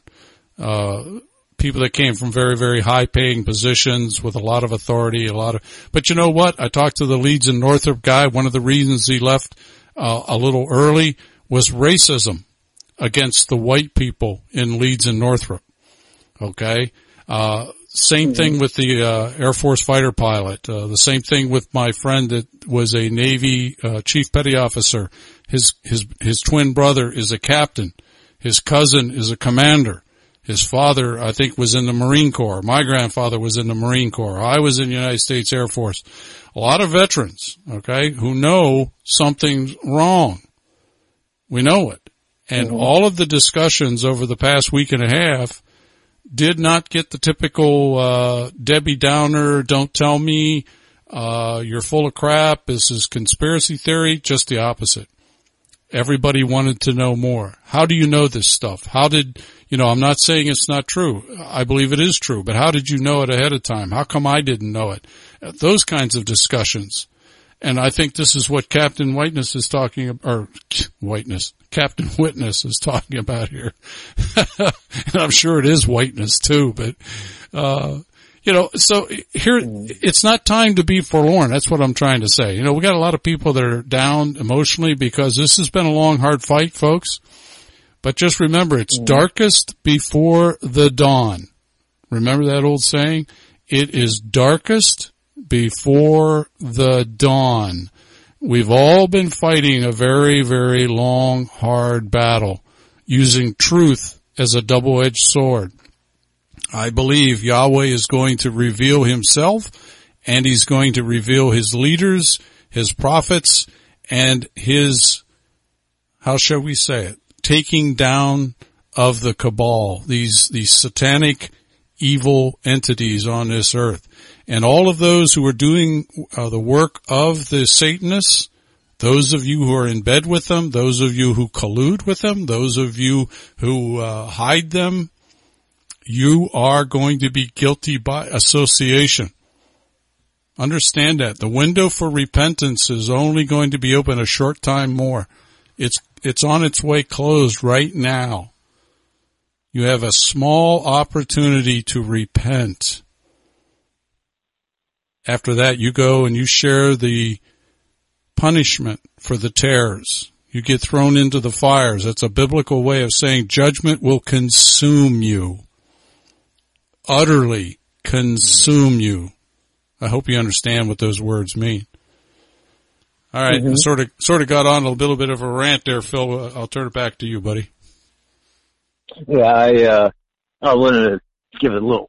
People that came from very, very high-paying positions with a lot of authority, but you know what? I talked to the Leeds and Northrop guy. One of the reasons he left a little early was racism against the white people in Leeds and Northrop. Okay. Same thing with the Air Force fighter pilot. The same thing with my friend that was a Navy chief petty officer. His twin brother is a captain. His cousin is a commander. His father, I think, was in the Marine Corps. My grandfather was in the Marine Corps. I was in the United States Air Force. A lot of veterans, okay, who know something's wrong. We know it. And all of the discussions over the past week and a half did not get the typical Debbie Downer, don't tell me, you're full of crap, this is conspiracy theory. Just the opposite. Everybody wanted to know more. How do you know this stuff? How did, I'm not saying it's not true. I believe it is true, but how did you know it ahead of time? How come I didn't know it? Those kinds of discussions. And I think this is what Captain Witness is talking about, Captain Witness is talking about here. And I'm sure it is whiteness too, but, so here, it's not time to be forlorn. That's what I'm trying to say. We got a lot of people that are down emotionally because this has been a long, hard fight, folks. But just remember, it's darkest before the dawn. Remember that old saying? It is darkest before the dawn. We've all been fighting a very, very long, hard battle using truth as a double-edged sword. I believe Yahweh is going to reveal himself, and he's going to reveal his leaders, his prophets, and his, how shall we say it, taking down of the cabal, these satanic evil entities on this earth. And all of those who are doing the work of the Satanists, those of you who are in bed with them, those of you who collude with them, those of you who hide them, you are going to be guilty by association. Understand that. The window for repentance is only going to be open a short time more. It's on its way closed right now. You have a small opportunity to repent. After that, you go and you share the punishment for the tares. You get thrown into the fires. That's a biblical way of saying judgment will consume you. Utterly consume you. I hope you understand what those words mean. All right, sort of got on a little bit of a rant there, Phil. I'll turn it back to you, buddy. Yeah, I wanted to give a little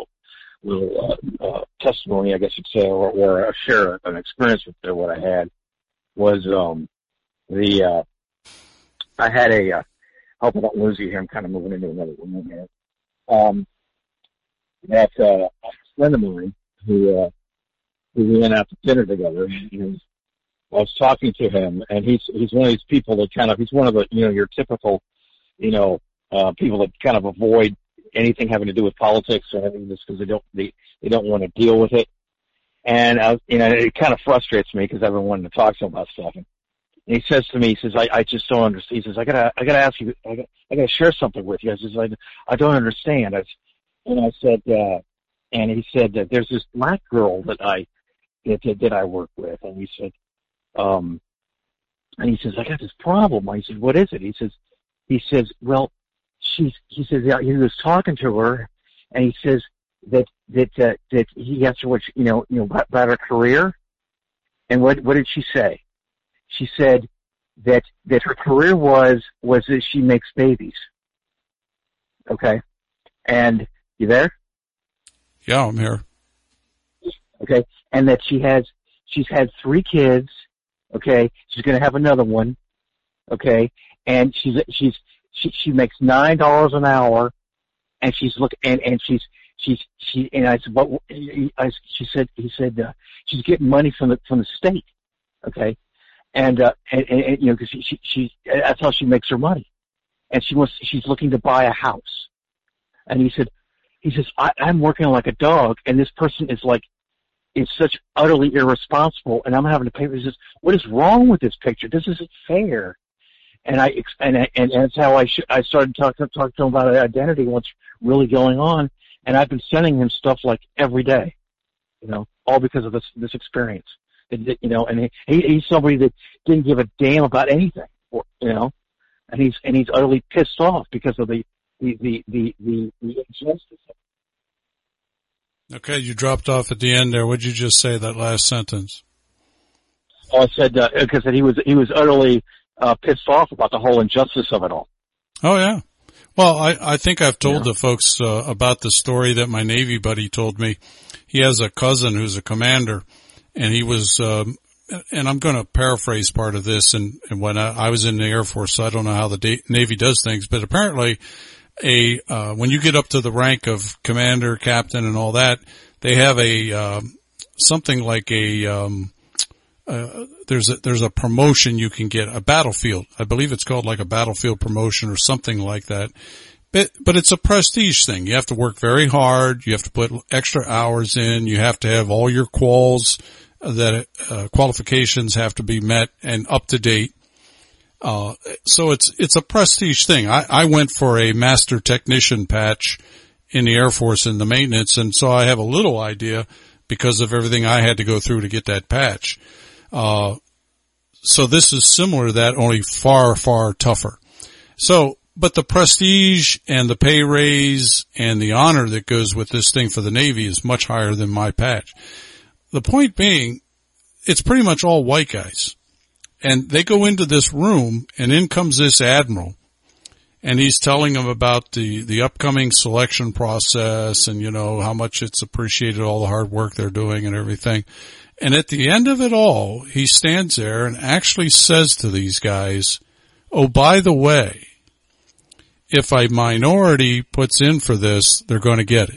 testimony, I guess you'd say, or share an experience with what I had was, I had I hope I don't lose you here. I'm kind of moving into another room here. That, a friend of mine who we went out to dinner together, and I was talking to him, and he's one of these people that he's one of the, your typical, people that kind of avoid anything having to do with politics or anything just because they don't want to deal with it. And it kind of frustrates me because I've been wanting to talk to him about stuff. And he says to me, he says, I just don't understand. He says, I gotta ask you, I gotta share something with you. I says, I don't understand. And he said that there's this black girl that I work with. And he said, and he says, I got this problem. I said, what is it? He says, well, he says, yeah, he was talking to her, and he says that he asked her what, about her career. And what did she say? She said that her career was that she makes babies. Okay. And you there? Yeah, I'm here. Okay. And that she's had 3 kids. Okay. She's going to have another one. Okay. And she makes $9 an hour, and she and I said, what, he said, she's getting money from the state. Okay. And cause she that's how she makes her money. And she's looking to buy a house. And he says, I'm working like a dog, and this person is such utterly irresponsible, and I'm having to pay. He says, what is wrong with this picture? This isn't fair. And that's how I started talking to him about identity, what's really going on. And I've been sending him stuff every day, all because of this experience. And he's somebody that didn't give a damn about anything, and he's utterly pissed off because of the injustice. Okay, you dropped off at the end there. What'd you just say, that last sentence? Oh, I said because he was utterly pissed off about the whole injustice of it all. Oh yeah. Well, I think I've told the folks about the story that my Navy buddy told me. He has a cousin who's a commander, and he was and I'm going to paraphrase part of this, and when I was in the Air Force, so I don't know how the Navy does things, but apparently when you get up to the rank of commander, captain, and all that, they have something like there's a promotion you can get, a battlefield. I believe it's called like a battlefield promotion or something like that. But it's a prestige thing. You have to work very hard. You have to put extra hours in. You have to have all your qualifications have to be met and up to date. So it's a prestige thing. I went for a master technician patch in the Air Force in the maintenance, and so I have a little idea because of everything I had to go through to get that patch. So this is similar to that, only far, far tougher. So, but the prestige and the pay raise and the honor that goes with this thing for the Navy is much higher than my patch. The point being, it's pretty much all white guys. And they go into this room, and in comes this admiral, and he's telling them about the upcoming selection process and, how much it's appreciated, all the hard work they're doing and everything. And at the end of it all, he stands there and actually says to these guys, oh, by the way, if a minority puts in for this, they're going to get it.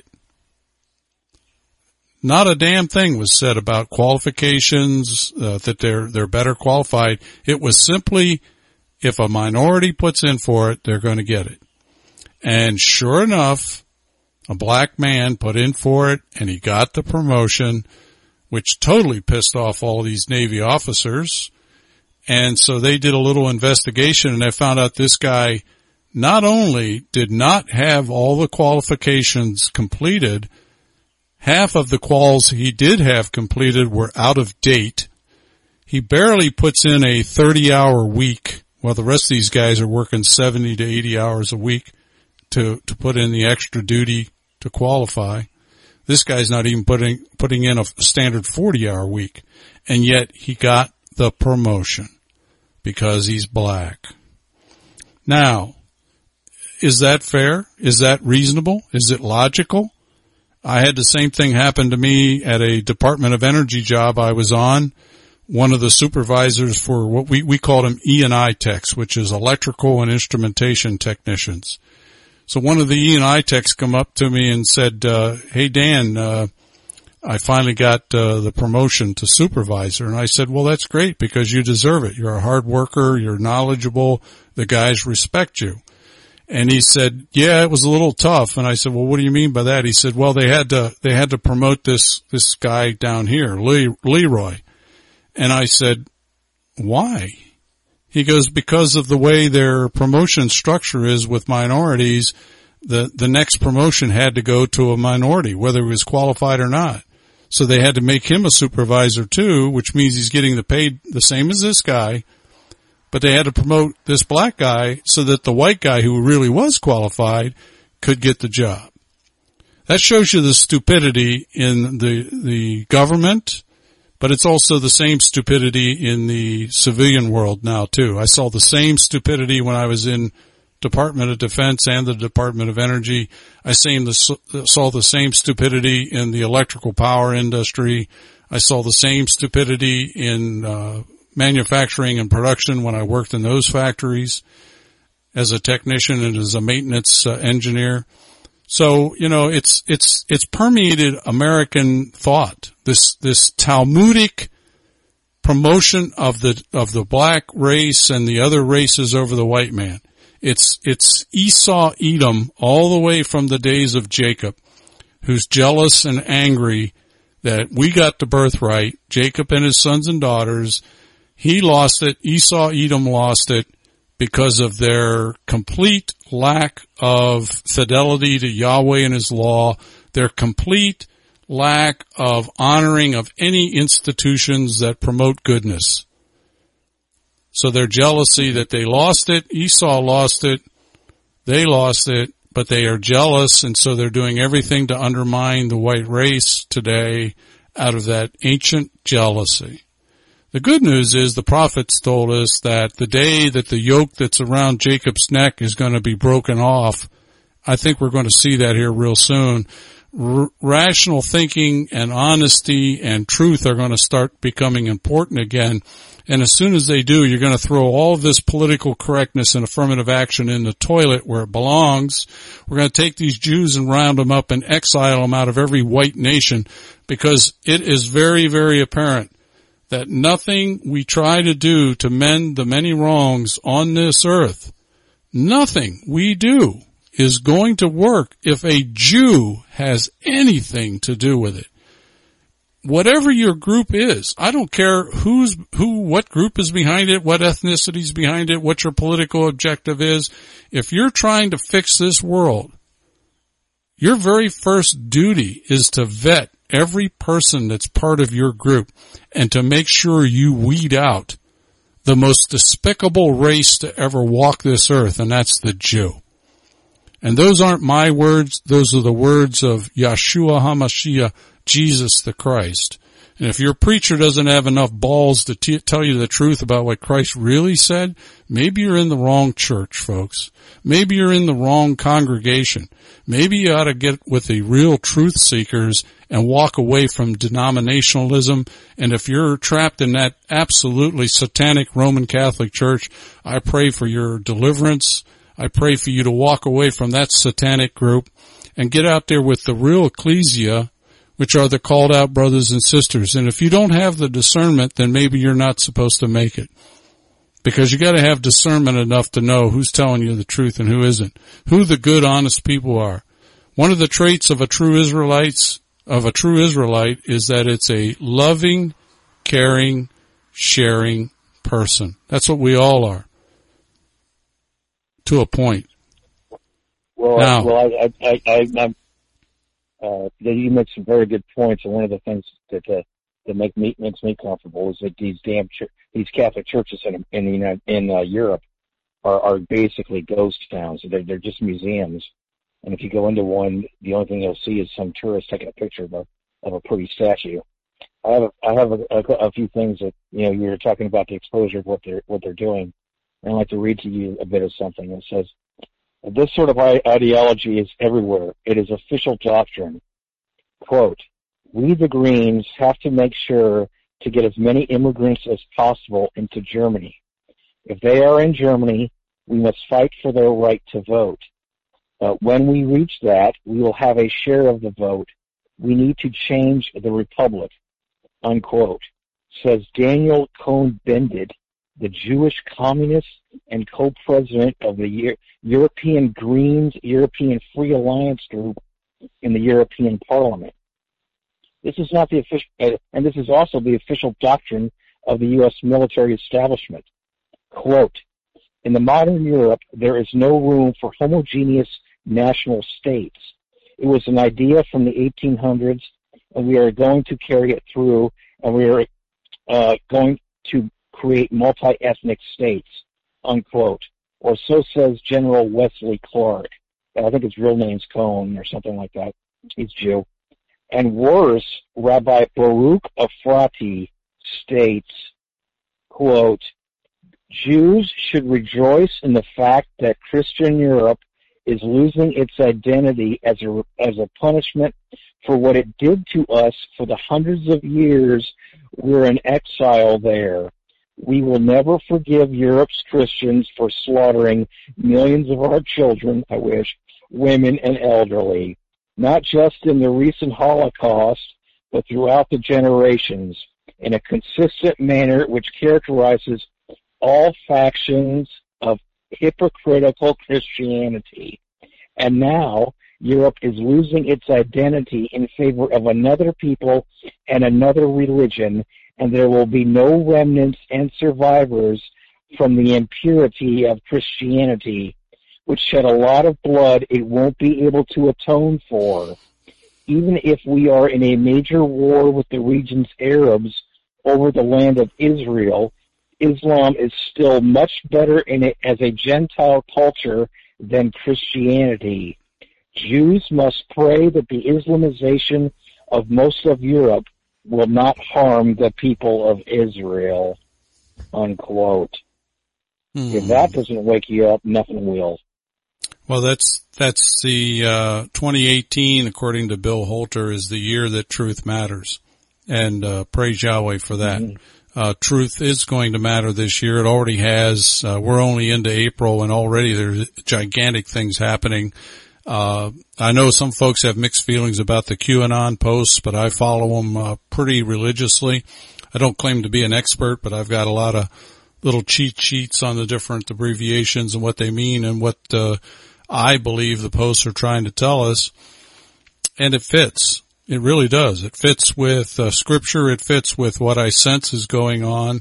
Not a damn thing was said about qualifications, that they're better qualified. It was simply, if a minority puts in for it, they're going to get it. And sure enough, a black man put in for it, and he got the promotion, which totally pissed off all these Navy officers. And so they did a little investigation, and they found out this guy not only did not have all the qualifications completed, half of the quals he did have completed were out of date. He barely puts in a 30-hour week, while the rest of these guys are working 70 to 80 hours a week to put in the extra duty to qualify. This guy's not even putting in a standard 40-hour week, and yet he got the promotion because he's black. Now, is that fair? Is that reasonable? Is it logical? I had the same thing happen to me at a Department of Energy job I was on. One of the supervisors for what we called them E&I techs, which is electrical and instrumentation technicians. So one of the E&I techs come up to me and said, hey, Dan, I finally got the promotion to supervisor. And I said, well, that's great because you deserve it. You're a hard worker. You're knowledgeable. The guys respect you. And he said, yeah, it was a little tough. And I said, well, what do you mean by that? He said, well, they had to promote this guy down here, Leroy. And I said, why? He goes, because of the way their promotion structure is with minorities, the next promotion had to go to a minority, whether he was qualified or not. So they had to make him a supervisor too, which means he's getting the paid the same as this guy, but they had to promote this black guy so that the white guy who really was qualified could get the job. That shows you the stupidity in the government, but it's also the same stupidity in the civilian world now too. I saw the same stupidity when I was in Department of Defense and the Department of Energy. I saw the same stupidity in the electrical power industry. I saw the same stupidity in manufacturing and production when I worked in those factories as a technician and as a maintenance engineer. So, it's permeated American thought. This Talmudic promotion of the black race and the other races over the white man. It's Esau Edom all the way from the days of Jacob, who's jealous and angry that we got the birthright. Jacob and his sons and daughters, he lost it. Esau Edom lost it because of their complete lack of fidelity to Yahweh and His law, their complete lack of honoring of any institutions that promote goodness. So their jealousy that they lost it, Esau lost it, they lost it, but they are jealous, and so they're doing everything to undermine the white race today out of that ancient jealousy. The good news is the prophets told us that the day that the yoke that's around Jacob's neck is going to be broken off, I think we're going to see that here real soon. Rational thinking and honesty and truth are going to start becoming important again. And as soon as they do, you're going to throw all of this political correctness and affirmative action in the toilet where it belongs. We're going to take these Jews and round them up and exile them out of every white nation because it is very, very apparent that nothing we try to do to mend the many wrongs on this earth, nothing we do is going to work if a Jew has anything to do with it. Whatever your group is, I don't care what group is behind it, what ethnicity is behind it, what your political objective is. If you're trying to fix this world, your very first duty is to vet every person that's part of your group and to make sure you weed out the most despicable race to ever walk this earth, and that's the Jew. And those aren't my words, those are the words of Yeshua HaMashiach, Jesus the Christ. And if your preacher doesn't have enough balls to tell you the truth about what Christ really said, maybe you're in the wrong church, folks. Maybe you're in the wrong congregation. Maybe you ought to get with the real truth seekers and walk away from denominationalism. And if you're trapped in that absolutely satanic Roman Catholic Church, I pray for your deliverance. I pray for you to walk away from that satanic group and get out there with the real ecclesia, which are the called out brothers and sisters. And if you don't have the discernment, then maybe you're not supposed to make it. Because you gotta have discernment enough to know who's telling you the truth and who isn't. Who the good, honest people are. One of the traits of a true Israelite is that it's a loving, caring, sharing person. That's what we all are. To a point. You make some very good points, and one of the things that makes me comfortable is that these Catholic churches in Europe are basically ghost towns. They're just museums, and if you go into one, the only thing you'll see is some tourist taking a picture of a pretty statue. I have a few things that you were talking about the exposure of what they're doing, and I'd like to read to you a bit of something. It says, This sort of ideology is everywhere. It is official doctrine. Quote, we the Greens have to make sure to get as many immigrants as possible into Germany. If they are in Germany, we must fight for their right to vote. But when we reach that, we will have a share of the vote. We need to change the republic, unquote, says Daniel Cohn-Bendit, the Jewish communist and co-president of the European Greens European Free Alliance group in the European Parliament. This is not the official, and this is also the official doctrine of the U.S. military establishment. Quote, in the modern Europe, there is no room for homogeneous national states. It was an idea from the 1800s, and we are going to carry it through, and we are going to create multi-ethnic states, unquote. Or so says General Wesley Clark. I think his real name's Cohn or something like that. He's Jew. And worse, Rabbi Baruch Efrati states, quote, Jews should rejoice in the fact that Christian Europe is losing its identity as a punishment for what it did to us for the hundreds of years we're in exile there. We will never forgive Europe's Christians for slaughtering millions of our children, I wish, women and elderly, not just in the recent Holocaust, but throughout the generations, in a consistent manner which characterizes all factions of hypocritical Christianity. And now, Europe is losing its identity in favor of another people and another religion, and there will be no remnants and survivors from the impurity of Christianity, which shed a lot of blood it won't be able to atone for. Even if we are in a major war with the region's Arabs over the land of Israel, Islam is still much better in it as a Gentile culture than Christianity. Jews must pray that the Islamization of most of Europe will not harm the people of Israel, unquote. If that doesn't wake you up, nothing will. Well, that's the 2018, according to Bill Holter, is the year that truth matters. And praise Yahweh for that. Mm-hmm. Truth is going to matter this year. It already has. We're only into April, and already there's gigantic things happening. I know some folks have mixed feelings about the QAnon posts, but I follow them pretty religiously. I don't claim to be an expert, but I've got a lot of little cheat sheets on the different abbreviations and what they mean and what I believe the posts are trying to tell us. And it fits. It really does. It fits with Scripture. It fits with what I sense is going on.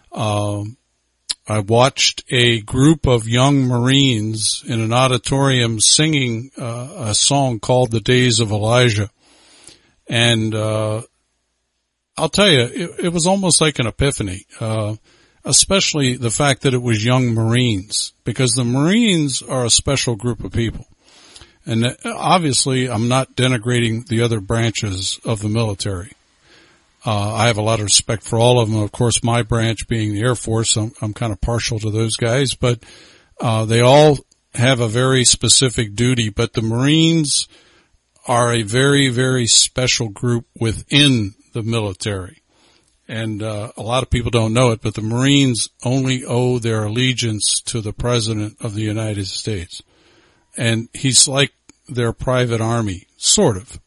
I watched a group of young Marines in an auditorium singing a song called The Days of Elijah. And I'll tell you, it was almost like an epiphany, especially the fact that it was young Marines, because the Marines are a special group of people. And obviously, I'm not denigrating the other branches of the military. I have a lot of respect for all of them. Of course, my branch being the Air Force, I'm kind of partial to those guys, but they all have a very specific duty. But the Marines are a very, very special group within the military. And a lot of people don't know it, but the Marines only owe their allegiance to the President of the United States. And he's like their private army, sort of.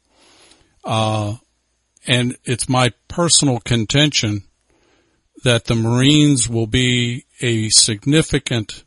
And it's my personal contention that the Marines will be a significant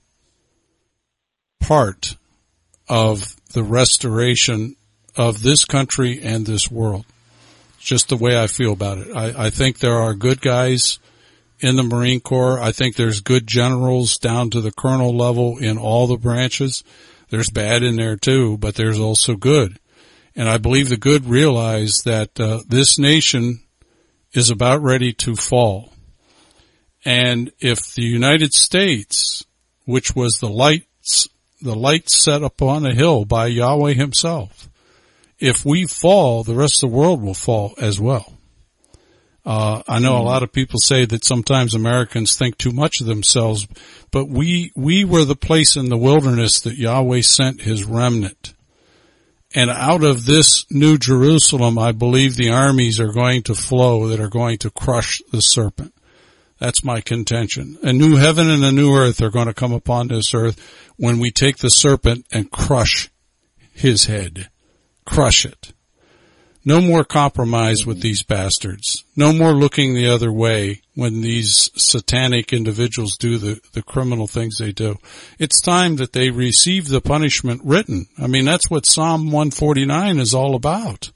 part of the restoration of this country and this world. It's just the way I feel about it. I think there are good guys in the Marine Corps. I think there's good generals down to the colonel level in all the branches. There's bad in there too, but there's also good. And I believe the good realize that this nation is about ready to fall. And if the United States, which was the light set upon a hill by Yahweh himself, if we fall, the rest of the world will fall as well. I know a lot of people say that sometimes Americans think too much of themselves, but we were the place in the wilderness that Yahweh sent his remnant. And out of this New Jerusalem, I believe the armies are going to flow that are going to crush the serpent. That's my contention. A new heaven and a new earth are going to come upon this earth when we take the serpent and crush his head. Crush it. No more compromise with these bastards. No more looking the other way when these satanic individuals do the criminal things they do. It's time that they receive the punishment written. I mean, that's what Psalm 149 is all about.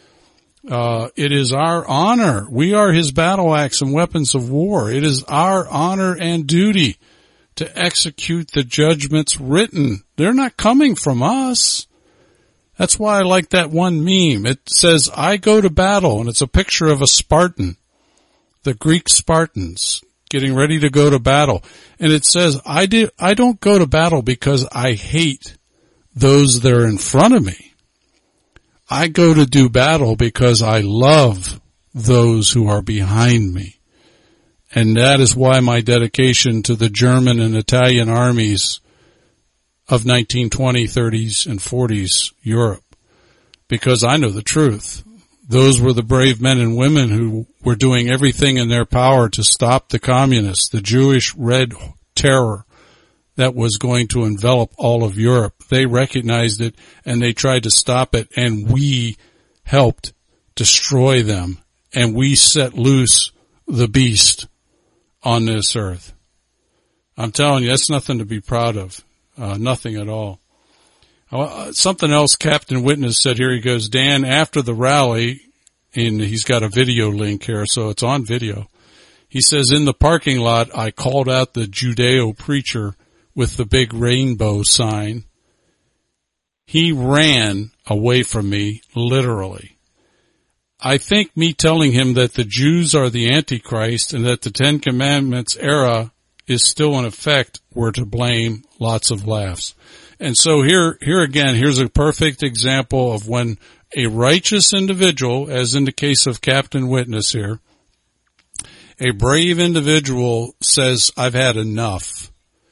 It is our honor. We are his battle axe and weapons of war. It is our honor and duty to execute the judgments written. They're not coming from us. That's why I like that one meme. It says, I go to battle, and it's a picture of a Spartan, the Greek Spartans getting ready to go to battle. And it says, I don't go to battle because I hate those that are in front of me. I go to do battle because I love those who are behind me. And that is why my dedication to the German and Italian armies of 1920s, 30s, and 40s Europe, because I know the truth. Those were the brave men and women who were doing everything in their power to stop the communists, the Jewish Red Terror that was going to envelop all of Europe. They recognized it and they tried to stop it, and we helped destroy them, and we set loose the beast on this earth. I'm telling you, that's nothing to be proud of. Nothing at all. Something else Captain Witness said here. He goes, Dan, after the rally, and he's got a video link here, so it's on video. He says, in the parking lot, I called out the Judeo preacher with the big rainbow sign. He ran away from me, literally. I think me telling him that the Jews are the Antichrist and that the Ten Commandments era is still in effect were to blame. Lots of laughs. And so here again, here's a perfect example of when a righteous individual, as in the case of Captain Witness here, a brave individual says, I've had enough.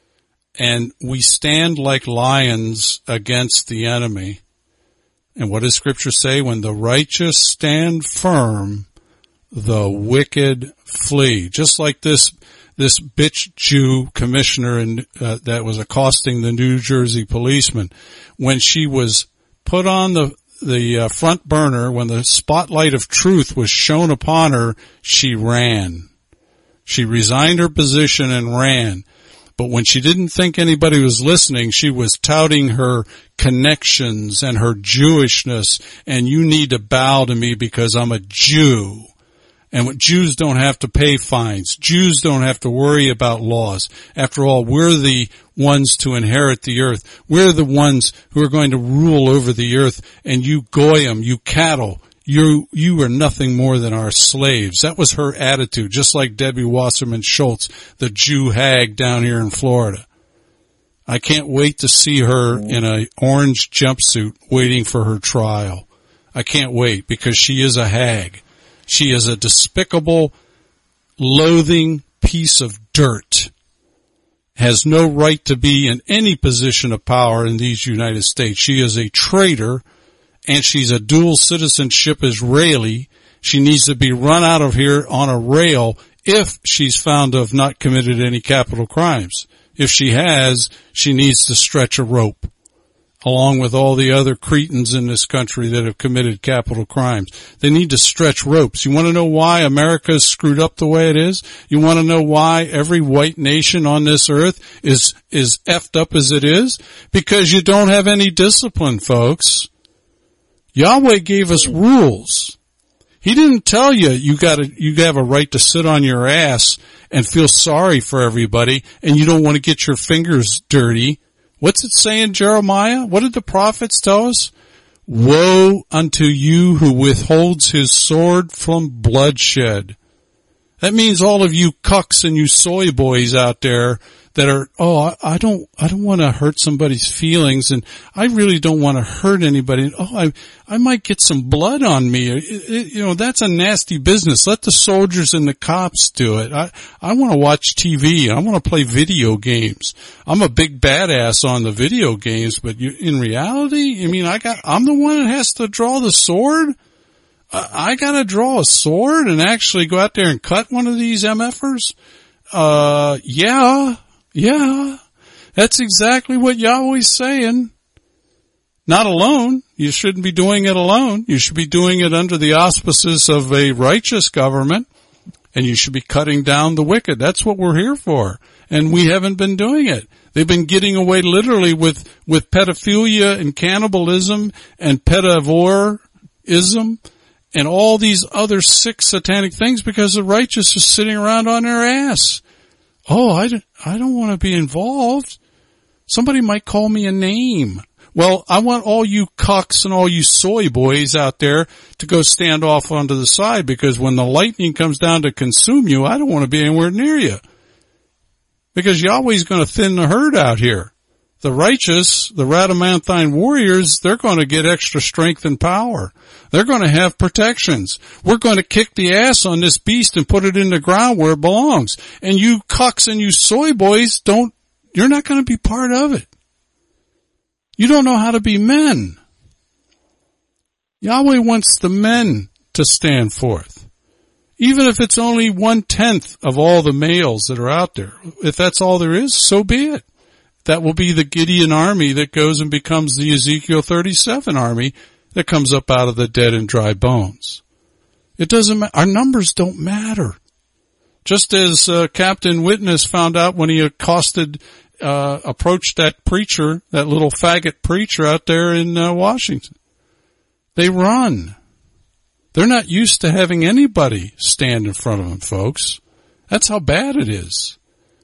And we stand like lions against the enemy. And what does Scripture say? When the righteous stand firm, the wicked flee. Just like this bitch Jew commissioner that was accosting the New Jersey policeman. When she was put on the front burner, when the spotlight of truth was shown upon her, she ran. She resigned her position and ran. But when she didn't think anybody was listening, she was touting her connections and her Jewishness, and you need to bow to me because I'm a Jew. And Jews don't have to pay fines. Jews don't have to worry about laws. After all, we're the ones to inherit the earth. We're the ones who are going to rule over the earth. And you goyim, you cattle, you are nothing more than our slaves. That was her attitude, just like Debbie Wasserman Schultz, the Jew hag down here in Florida. I can't wait to see her in an orange jumpsuit waiting for her trial. I can't wait because she is a hag. She is a despicable, loathing piece of dirt. Has no right to be in any position of power in these United States. She is a traitor, and she's a dual citizenship Israeli. She needs to be run out of here on a rail if she's found to have not committed any capital crimes. If she has, she needs to stretch a rope, along with all the other cretins in this country that have committed capital crimes. They need to stretch ropes. You want to know why America is screwed up the way it is? You want to know why every white nation on this earth is effed up as it is? Because you don't have any discipline, folks. Yahweh gave us rules. He didn't tell you you have a right to sit on your ass and feel sorry for everybody and you don't want to get your fingers dirty. What's it say in Jeremiah? What did the prophets tell us? Woe unto you who withholds his sword from bloodshed That means all of you cucks and you soy boys out there that are, I don't want to hurt somebody's feelings, and I really don't want to hurt anybody. I might get some blood on me. That's a nasty business. Let the soldiers and the cops do it. I want to watch TV. I want to play video games. I'm a big badass on the video games, but in reality, I'm the one that has to draw the sword. I gotta draw a sword and actually go out there and cut one of these MFers? Yeah. That's exactly what Yahweh's saying. Not alone. You shouldn't be doing it alone. You should be doing it under the auspices of a righteous government, and you should be cutting down the wicked. That's what we're here for. And we haven't been doing it. They've been getting away literally with pedophilia and cannibalism and pedavorism and all these other sick satanic things because the righteous is sitting around on their ass. I don't want to be involved. Somebody might call me a name. Well, I want all you cucks and all you soy boys out there to go stand off onto the side, because when the lightning comes down to consume you, I don't want to be anywhere near you. Because Yahweh's going to thin the herd out here. The righteous, the Radamanthine warriors, they're going to get extra strength and power. They're going to have protections. We're going to kick the ass on this beast and put it in the ground where it belongs. And you cucks and you soy boys you're not going to be part of it. You don't know how to be men. Yahweh wants the men to stand forth. Even if it's only 1/10 of all the males that are out there. If that's all there is, so be it. That will be the Gideon army that goes and becomes the Ezekiel 37 army that comes up out of the dead and dry bones. It doesn't matter. Our numbers don't matter. Just as Captain Witness found out when he approached that preacher, that little faggot preacher out there in Washington. They run. They're not used to having anybody stand in front of them, folks. That's how bad it is.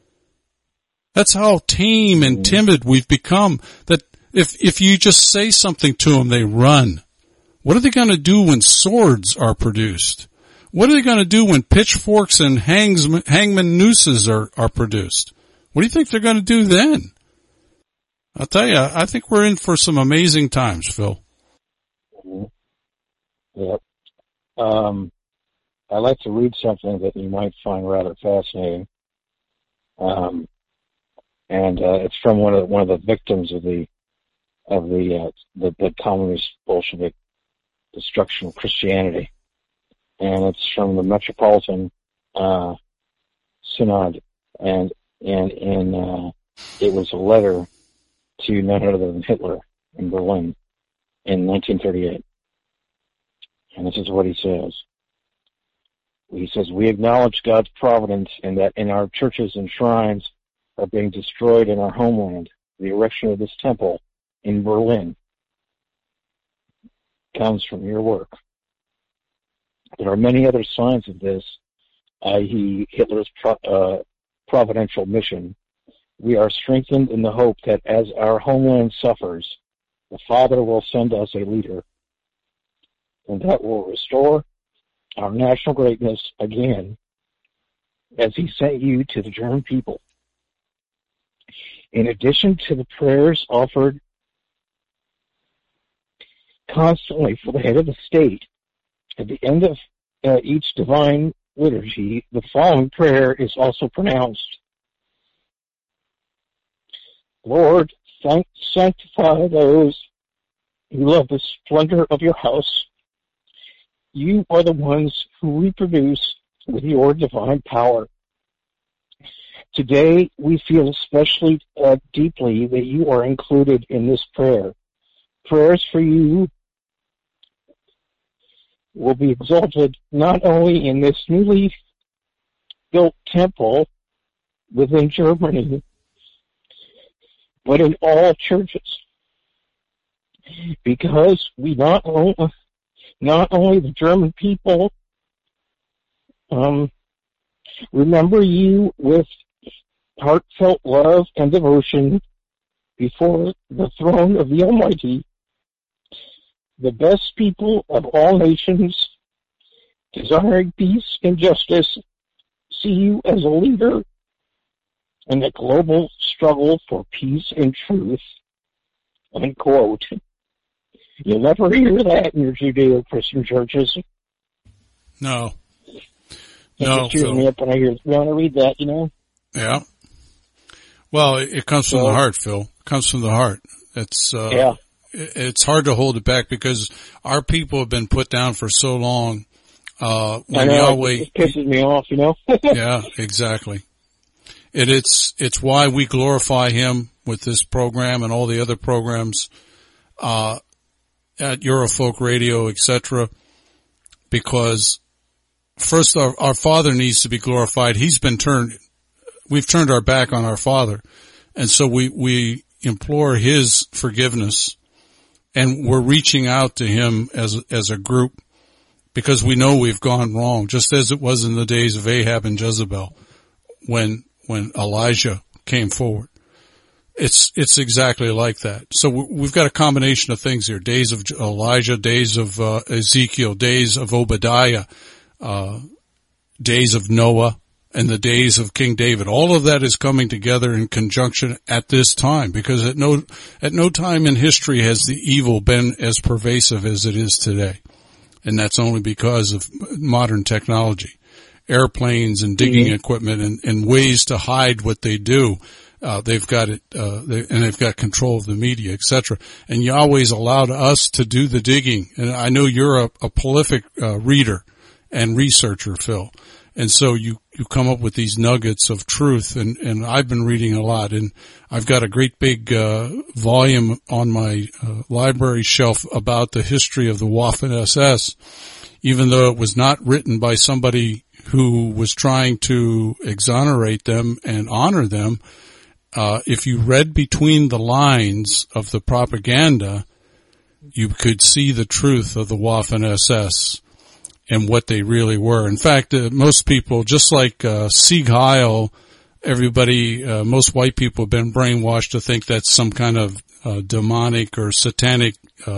That's how tame and timid we've become, that if you just say something to them, they run. What are they going to do when swords are produced? What are they going to do when pitchforks and hangman nooses are produced? What do you think they're going to do then? I'll tell you, I think we're in for some amazing times, Phil. Yep. I'd like to read something that you might find rather fascinating. And it's from one of the victims of the communist Bolshevik destruction of Christianity, and it's from the Metropolitan Synod, and it was a letter to none other than Hitler in Berlin in 1938. And this is what he says. He says, "We acknowledge God's providence in that in our churches and shrines are being destroyed in our homeland. The erection of this temple in Berlin comes from your work. There are many other signs of this, i.e. Hitler's providential mission. We are strengthened in the hope that as our homeland suffers, the Father will send us a leader, and that will restore our national greatness again, as he sent you to the German people. In addition to the prayers offered constantly for the head of the state, at the end of each divine liturgy, the following prayer is also pronounced. Lord, sanctify those who love the splendor of your house. You are the ones who reproduce with your divine power. Today, we feel especially deeply that you are included in this prayer. Prayers for you will be exalted not only in this newly built temple within Germany, but in all churches. Because we not only the German people remember you with heartfelt love and devotion before the throne of the Almighty, the best people of all nations, desiring peace and justice see you as a leader in the global struggle for peace and truth, unquote. You'll never hear that in your Judeo-Christian churches. No. It cheers me up when I read that, you know? Yeah. Well, it comes from the heart, Phil. It comes from the heart. It's hard to hold it back because our people have been put down for so long. I know, it pisses me off, you know? Yeah, exactly. It's why we glorify him with this program and all the other programs, at Eurofolk Radio, etc. Because first, our Father needs to be glorified. We've turned our back on our Father. And so we implore his forgiveness, and we're reaching out to him as a group because we know we've gone wrong, just as it was in the days of Ahab and Jezebel when Elijah came forward. It's exactly like that. So we've got a combination of things here. Days of Elijah, days of Ezekiel, days of Obadiah, days of Noah, and the days of King David. All of that is coming together in conjunction at this time, because at no time in history has the evil been as pervasive as it is today. And that's only because of modern technology. Airplanes and digging equipment and ways to hide what they do. They've got it, and they've got control of the media, etc. And Yahweh's allowed us to do the digging. And I know you're a prolific reader and researcher, Phil. And so you come up with these nuggets of truth, and I've been reading a lot, and I've got a great big volume on my library shelf about the history of the Waffen-SS, even though it was not written by somebody who was trying to exonerate them and honor them. If you read between the lines of the propaganda, you could see the truth of the Waffen-SS and what they really were. In fact, most people, just like Sieg Heil, everybody, most white people have been brainwashed to think that's some kind of demonic or satanic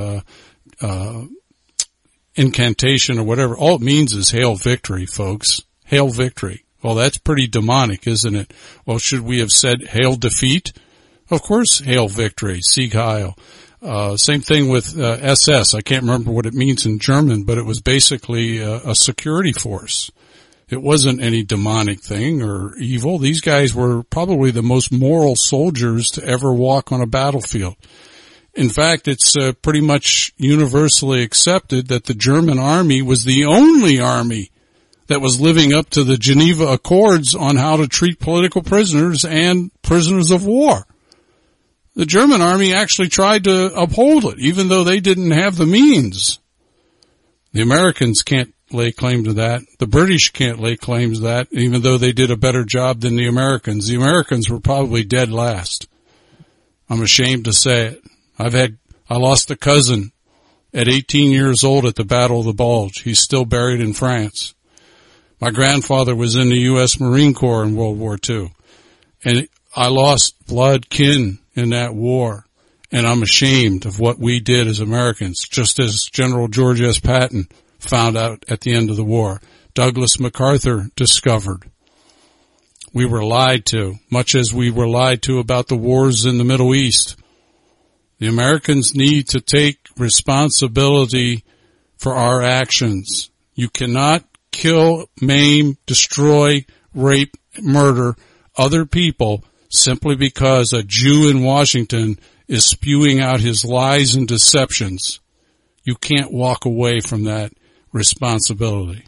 incantation or whatever. All it means is hail victory, folks. Hail victory. Well, that's pretty demonic, isn't it? Well, should we have said hail defeat? Of course, hail victory, Sieg Heil. Same thing with SS. I can't remember what it means in German, but it was basically a security force. It wasn't any demonic thing or evil. These guys were probably the most moral soldiers to ever walk on a battlefield. In fact, it's pretty much universally accepted that the German army was the only army that was living up to the Geneva Accords on how to treat political prisoners and prisoners of war. The German army actually tried to uphold it, even though they didn't have the means. The Americans can't lay claim to that. The British can't lay claim to that, even though they did a better job than the Americans. The Americans were probably dead last. I'm ashamed to say it. I lost a cousin at 18 years old at the Battle of the Bulge. He's still buried in France. My grandfather was in the U.S. Marine Corps in World War II. And I lost blood kin in that war. And I'm ashamed of what we did as Americans, just as General George S. Patton found out at the end of the war. Douglas MacArthur discovered. We were lied to, much as we were lied to about the wars in the Middle East. The Americans need to take responsibility for our actions. You cannot kill, maim, destroy, rape, murder other people simply because a Jew in Washington is spewing out his lies and deceptions. You can't walk away from that responsibility.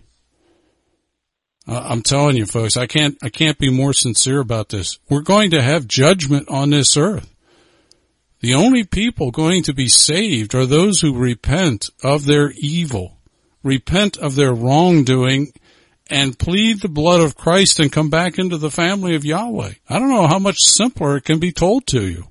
I'm telling you, folks, I can't be more sincere about this. We're going to have judgment on this earth. The only people going to be saved are those who repent of their evil, repent of their wrongdoing, and plead the blood of Christ and come back into the family of Yahweh. I don't know how much simpler it can be told to you.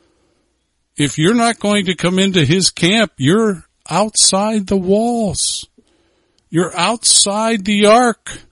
If you're not going to come into his camp, you're outside the walls. You're outside the ark.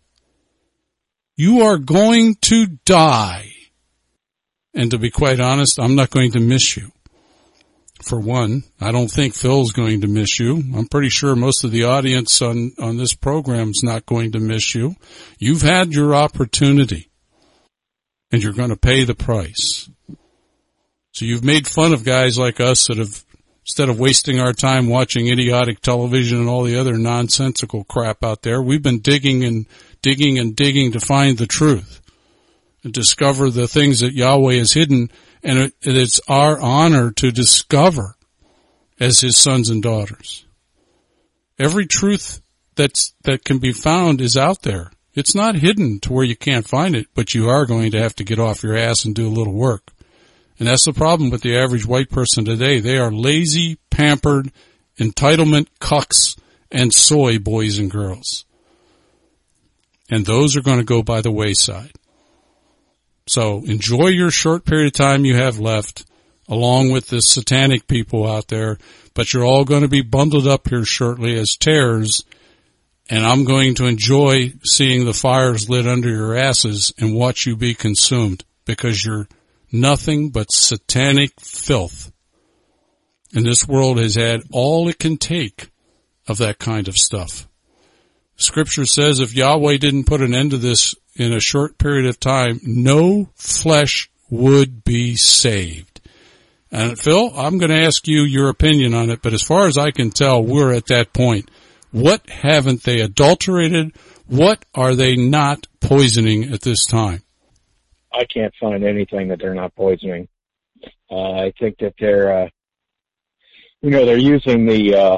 You are going to die. And to be quite honest, I'm not going to miss you. for one. I don't think Phil's going to miss you. I'm pretty sure most of the audience on this program's not going to miss you. You've had your opportunity, and you're going to pay the price. So you've made fun of guys like us that have, instead of wasting our time watching idiotic television and all the other nonsensical crap out there, we've been digging and digging and digging to find the truth and discover the things that Yahweh has hidden, and it's our honor to discover as his sons and daughters. Every truth that can be found is out there. It's not hidden to where you can't find it, but you are going to have to get off your ass and do a little work. And that's the problem with the average white person today. They are lazy, pampered, entitlement cucks and soy boys and girls. And those are going to go by the wayside. So enjoy your short period of time you have left, along with the satanic people out there, but you're all going to be bundled up here shortly as tares, and I'm going to enjoy seeing the fires lit under your asses and watch you be consumed, because you're nothing but satanic filth. And this world has had all it can take of that kind of stuff. Scripture says if Yahweh didn't put an end to this in a short period of time, no flesh would be saved. And Phil, I'm going to ask you your opinion on it, but as far as I can tell, we're at that point. What haven't they adulterated? What are they not poisoning at this time? I can't find anything that they're not poisoning. I think that they're using the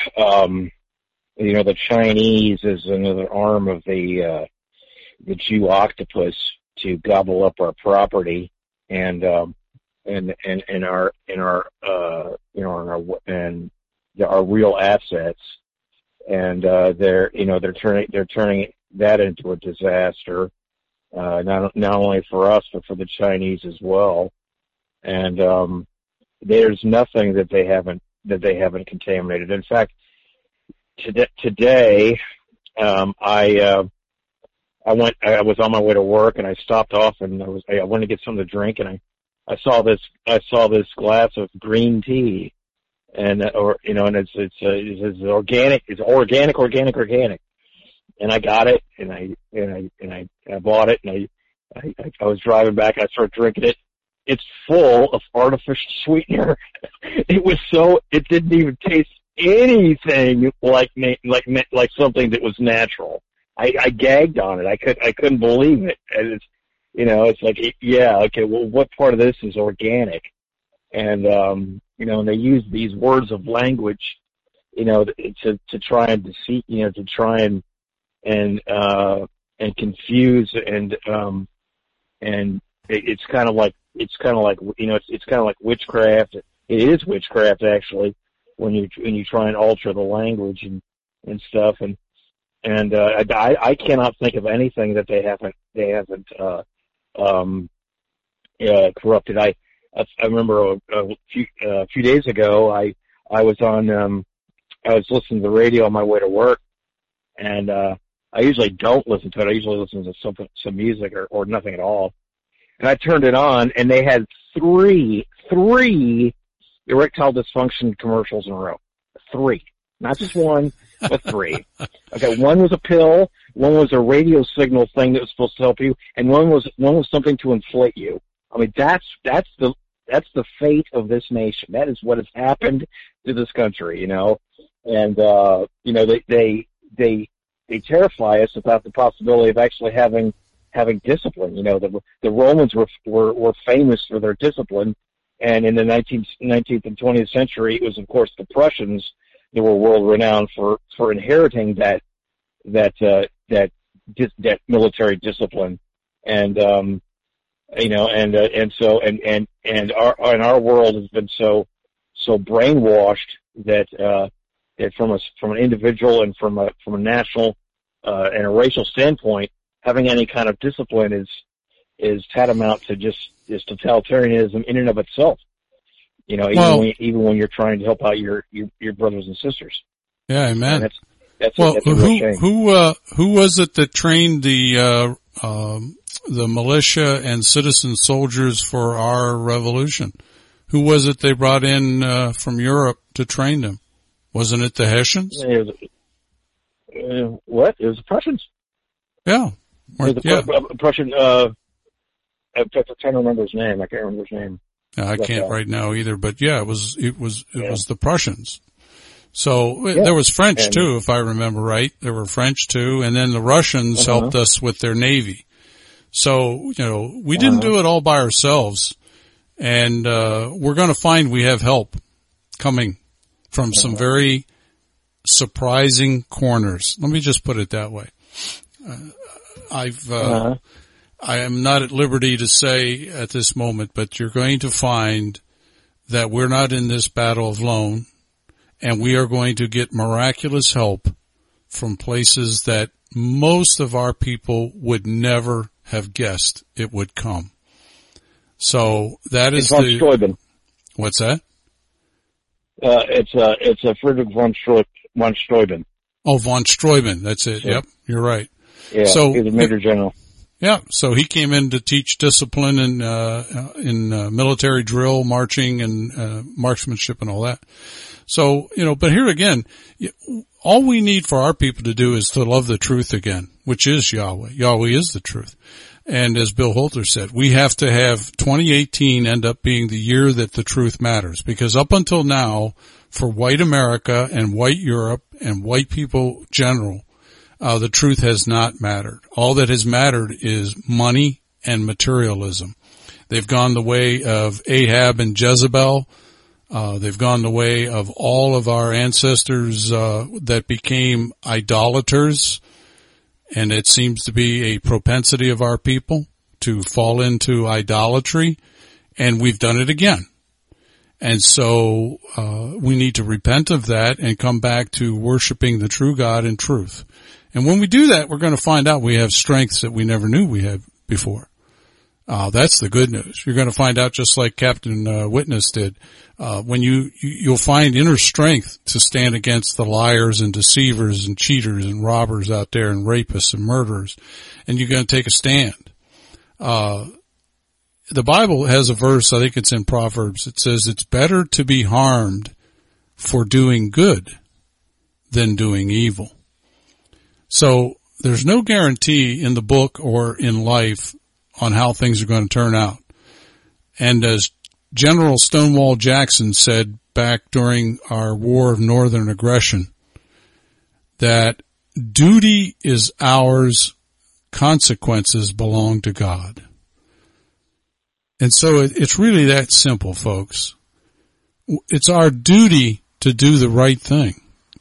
Chinese as another arm of the Jew octopus to gobble up our property and our real assets, and they're turning that into a disaster, not only for us but for the Chinese as well. And there's nothing that they haven't contaminated. In fact, today I was on my way to work, and I stopped off, and I wanted to get something to drink, and I saw this glass of green tea, and it's organic, and I got it, and I bought it, and I was driving back, and I started drinking it. It's full of artificial sweetener. It didn't even taste anything like something that was natural. I gagged on it. I couldn't believe it. And it's like, yeah, okay, well, what part of this is organic? And, and they use these words of language, to try and deceive, to try and confuse, and it's kind of like witchcraft. It is witchcraft, actually, when you try and alter the language and stuff. And I cannot think of anything that they haven't corrupted. I remember a few days ago, I was listening to the radio on my way to work, and I usually don't listen to it. I usually listen to some music or nothing at all. And I turned it on, and they had three erectile dysfunction commercials in a row. 3, not just one, but 3. Okay, one was a pill, one was a radio signal thing that was supposed to help you, and one was something to inflate you. I mean, that's the fate of this nation. That is what has happened to this country, And they terrify us about the possibility of actually having discipline. The Romans were famous for their discipline, and in the 19th and 20th century, it was, of course, the Prussians that were world renowned for inheriting that military discipline, and our world has been so brainwashed that from an individual and from a national and a racial standpoint, having any kind of discipline is tantamount to just totalitarianism in and of itself. Even when you're trying to help out your brothers and sisters. Yeah, amen. That's a real shame. Who was it that trained the militia and citizen soldiers for our revolution? Who was it they brought in from Europe to train them? Wasn't it the Hessians? What? It was the Prussians. Yeah. Prussian, I'm trying to remember his name. I can't remember his name. I can't right now either, but yeah, it was the Prussians. So there was French too, if I remember right. There were French too, and then the Russians helped us with their Navy. So, we didn't do it all by ourselves, and we're going to find we have help coming from some very surprising corners. Let me just put it that way. I am not at liberty to say at this moment, but you're going to find that we're not in this battle alone, and we are going to get miraculous help from places that most of our people would never have guessed it would come. So that is von Steuben. What's that? It's a Friedrich von Steuben. Oh, von Steuben. That's it. Yep. You're right. Yeah. So he's a major general. Yeah, so he came in to teach discipline in military drill, marching, and marksmanship and all that. So, but here again, all we need for our people to do is to love the truth again, which is Yahweh. Yahweh is the truth. And as Bill Holter said, we have to have 2018 end up being the year that the truth matters. Because up until now, for white America and white Europe and white people general, the truth has not mattered. All that has mattered is money and materialism. They've gone the way of Ahab and Jezebel. They've gone the way of all of our ancestors that became idolaters. And it seems to be a propensity of our people to fall into idolatry. And we've done it again. And so we need to repent of that and come back to worshiping the true God in truth. And when we do that, we're going to find out we have strengths that we never knew we had before. That's the good news. You're going to find out just like Captain Witness did. When you'll find inner strength to stand against the liars and deceivers and cheaters and robbers out there and rapists and murderers. And you're going to take a stand. The Bible has a verse, I think it's in Proverbs. It says it's better to be harmed for doing good than doing evil. So there's no guarantee in the book or in life on how things are going to turn out. And as General Stonewall Jackson said back during our War of Northern Aggression, that duty is ours, consequences belong to God. And so it's really that simple, folks. It's our duty to do the right thing.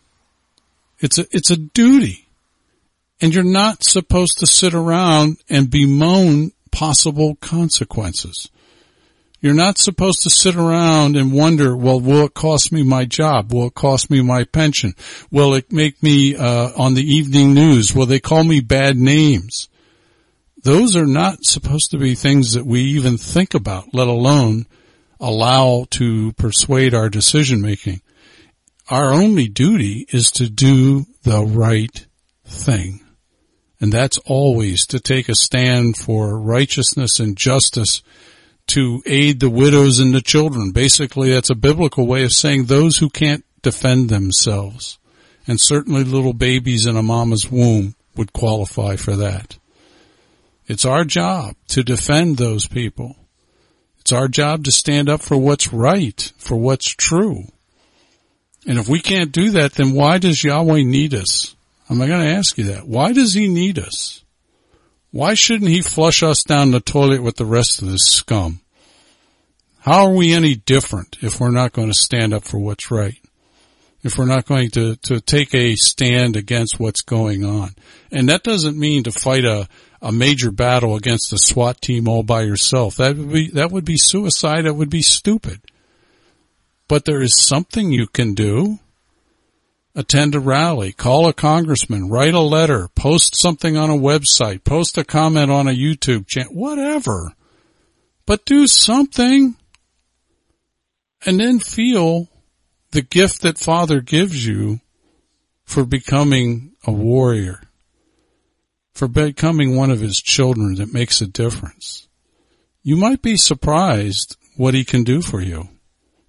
It's a duty. And you're not supposed to sit around and bemoan possible consequences. You're not supposed to sit around and wonder, well, will it cost me my job? Will it cost me my pension? Will it make me on the evening news? Will they call me bad names? Those are not supposed to be things that we even think about, let alone allow to persuade our decision making. Our only duty is to do the right thing. And that's always to take a stand for righteousness and justice, to aid the widows and the children. Basically, that's a biblical way of saying those who can't defend themselves. And certainly little babies in a mama's womb would qualify for that. It's our job to defend those people. It's our job to stand up for what's right, for what's true. And if we can't do that, then why does Yahweh need us? I'm going to ask you that. Why does he need us? Why shouldn't he flush us down the toilet with the rest of this scum? How are we any different if we're not going to stand up for what's right? If we're not going to take a stand against what's going on? And that doesn't mean to fight a major battle against the SWAT team all by yourself. That would be suicide. That would be stupid. But there is something you can do. Attend a rally, call a congressman, write a letter, post something on a website, post a comment on a YouTube channel, whatever. But do something. And then feel the gift that Father gives you for becoming a warrior, for becoming one of his children that makes a difference. You might be surprised what he can do for you.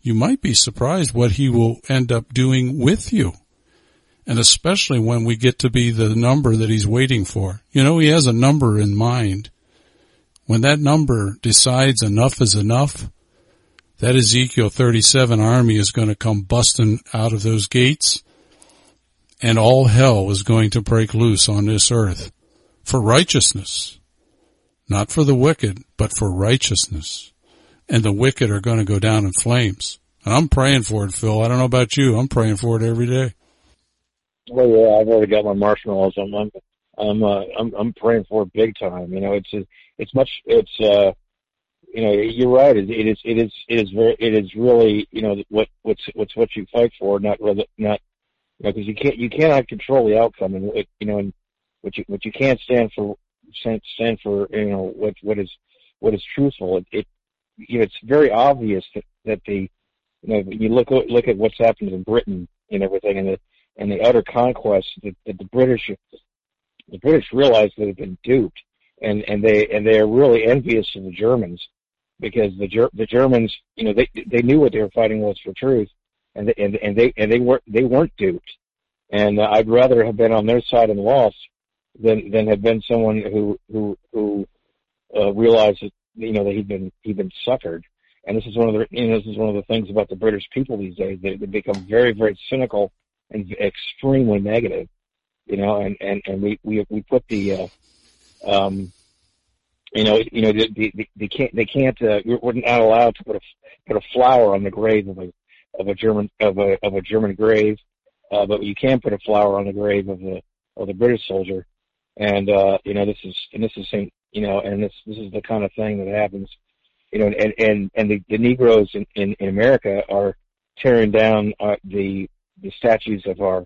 you might be surprised what he will end up doing with you. And especially when we get to be the number that he's waiting for. You know, he has a number in mind. When that number decides enough is enough, that Ezekiel 37 army is going to come busting out of those gates, and all hell is going to break loose on this earth for righteousness. Not for the wicked, but for righteousness. And the wicked are going to go down in flames. And I'm praying for it, Phil. I don't know about you. I'm praying for it every day. Well, yeah, I've already got my marshmallows. I'm praying for it big time. You know, you know, you're right. It is really, you know, what's what you fight for, not, you know, because you cannot control the outcome, and you know, and what you can't stand for, you know, what is truthful. You know, it's very obvious that you know, you look at what's happened in Britain and everything, and the utter conquest that the British realized that they've been duped, and they are really envious of the Germans, because the Germans, you know, they knew what they were fighting was for truth, and they weren't duped, and I'd rather have been on their side and lost than have been someone who realized that, you know, that he'd been suckered. And this is one of the things about the British people these days. They become very, very cynical and extremely negative, you know, and we put the they can't we're not allowed to put a flower on the grave of a German grave, but you can put a flower on the grave of the British soldier, and you know, this is the kind of thing that happens, you know, and the Negroes in America are tearing down the statues of our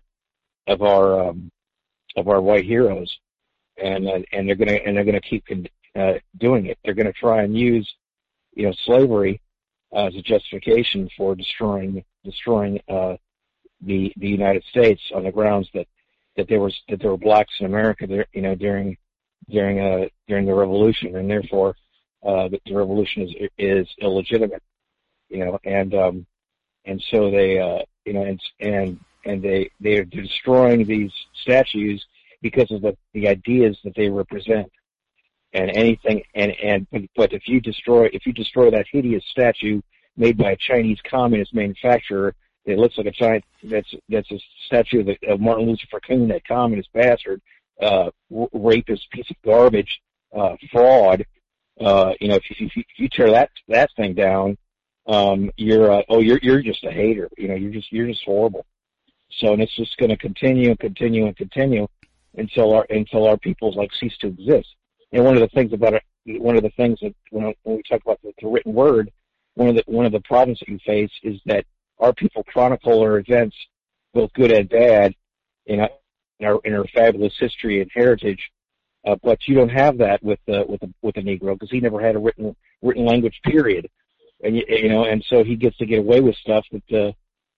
white heroes, and they're gonna keep doing it. They're gonna try and use, you know, slavery as a justification for destroying the United States on the grounds that there were blacks in America there, you know, during the Revolution, and therefore the Revolution is illegitimate, you know, and so they you know, and they are destroying these statues because of the ideas that they represent. And anything, but if you destroy that hideous statue made by a Chinese communist manufacturer, it looks like that's a statue of Martin Luther King, that communist bastard, rapist, piece of garbage, fraud. You know, if you tear that thing down, you're just a hater. You know, you're just horrible. So, and it's just going to continue until our peoples cease to exist. And one of the things that when we talk about the written word, one of the problems that you face is that our people chronicle our events, both good and bad, in our fabulous history and heritage. But you don't have that with the Negro, because he never had a written language, period. And you know, and so he gets to get away with stuff that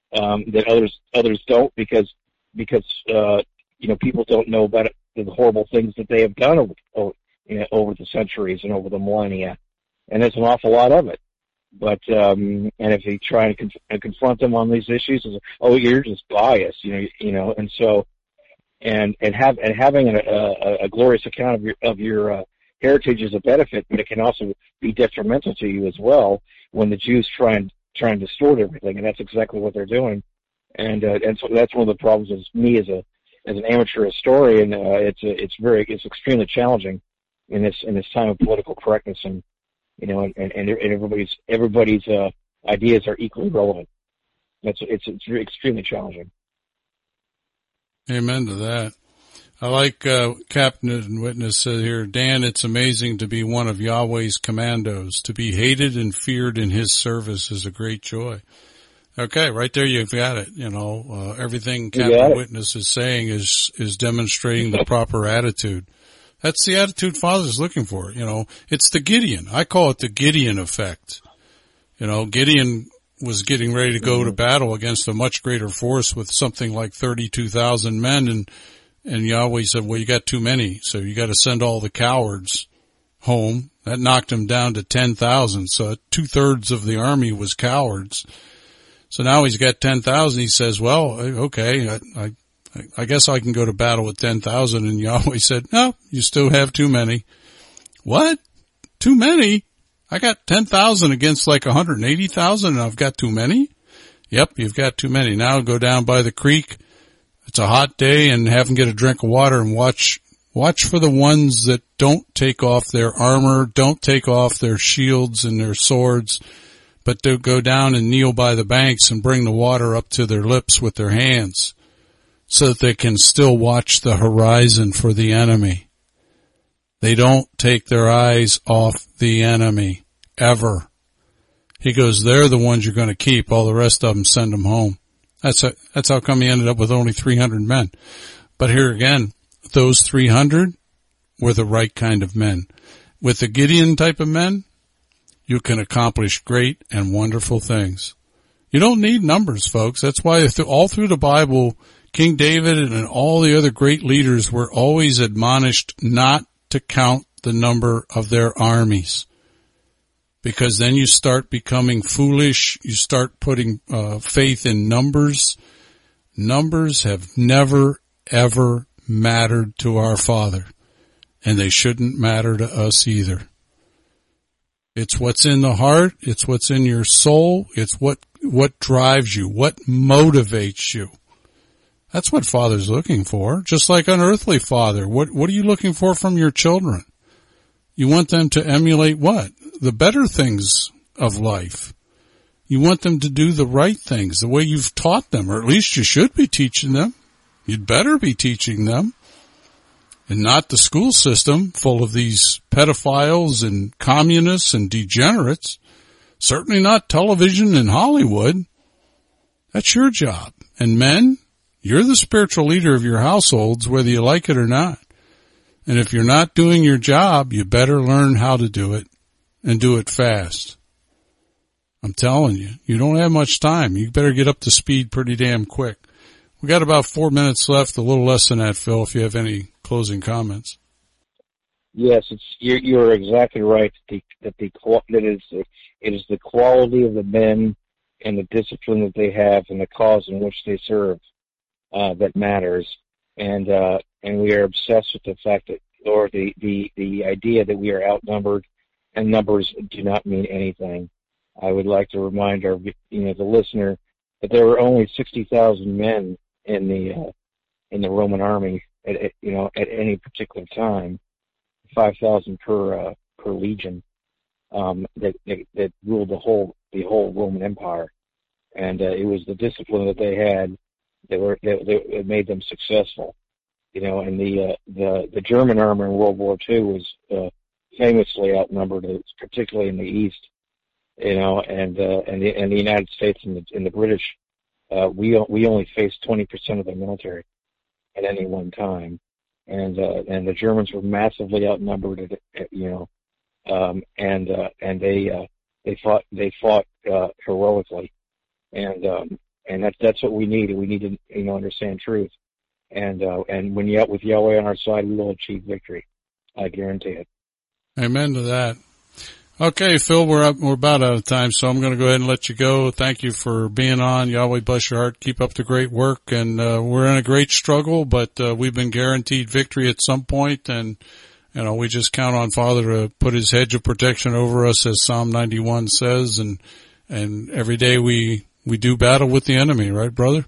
others don't, because you know, people don't know about the horrible things that they have done over the centuries and over the millennia, and there's an awful lot of it. But and if you try and confront them on these issues, it's, oh, you're just biased, you know, and so and having a glorious account of your heritage is a benefit, but it can also be detrimental to you as well when the Jews try and distort everything, and that's exactly what they're doing. And so that's one of the problems as an amateur historian. It's extremely challenging in this time of political correctness, and you know, and everybody's ideas are equally relevant. It's extremely challenging. Amen to that. I like Captain and Witness said here, Dan, it's amazing to be one of Yahweh's commandos. To be hated and feared in his service is a great joy. Okay, right there you've got it. You know, everything Captain Witness is saying is demonstrating the proper attitude. That's the attitude Father's looking for. You know, it's the Gideon. I call it the Gideon effect. You know, Gideon was getting ready to go to battle against a much greater force with something like 32,000 men, and Yahweh said, well, you got too many, so you got to send all the cowards home. That knocked him down to 10,000, so 2/3 of the army was cowards. So now he's got 10,000. He says, well, okay, I guess I can go to battle with 10,000. And Yahweh said, no, you still have too many. What? Too many? I got 10,000 against like 180,000 and I've got too many? Yep, you've got too many. Now go down by the creek. It's a hot day and have them get a drink of water and watch for the ones that don't take off their armor, don't take off their shields and their swords, but to go down and kneel by the banks and bring the water up to their lips with their hands so that they can still watch the horizon for the enemy. They don't take their eyes off the enemy, ever. He goes, they're the ones you're going to keep. All the rest of them, send them home. That's how come he ended up with only 300 men. But here again, those 300 were the right kind of men. With the Gideon type of men, you can accomplish great and wonderful things. You don't need numbers, folks. That's why all through the Bible, King David and all the other great leaders were always admonished not to count the number of their armies. Because then you start becoming foolish. You start putting faith in numbers. Numbers have never, ever mattered to our Father. And they shouldn't matter to us either. It's what's in the heart. It's what's in your soul. It's what drives you, what motivates you. That's what Father's looking for. Just like an earthly father. What are you looking for from your children? You want them to emulate what? The better things of life. You want them to do the right things, the way you've taught them, or at least you should be teaching them. You'd better be teaching them. And not the school system full of these pedophiles and communists and degenerates. Certainly not television and Hollywood. That's your job. And men, you're the spiritual leader of your households, whether you like it or not. And if you're not doing your job, you better learn how to do it and do it fast. I'm telling you, you don't have much time. You better get up to speed pretty damn quick. We got about 4 minutes left, a little less than that, Phil, if you have any closing comments. Yes, you're exactly right. It is the quality of the men and the discipline that they have and the cause in which they serve that matters. And we are obsessed with the fact that, or the idea that we are outnumbered and numbers do not mean anything. I would like to remind the listener that there were only 60,000 men in the Roman army at any particular time, 5,000 per legion, that ruled the whole Roman Empire. And it was the discipline that they had that made them successful. And the German army in World War II was famously outnumbered, particularly in the East. And the United States and the British, we only faced 20% of the military at any one time, and the Germans were massively outnumbered, and they fought heroically, and that's what we need. We need to understand truth, and when with Yahweh on our side, we will achieve victory. I guarantee it. Amen to that. Okay, Phil, we're about out of time, so I'm going to go ahead and let you go. Thank you for being on. Yahweh bless your heart. Keep up the great work. And we're in a great struggle, but we've been guaranteed victory at some point, and we just count on Father to put his hedge of protection over us, as Psalm 91 says, and every day we do battle with the enemy, right, brother?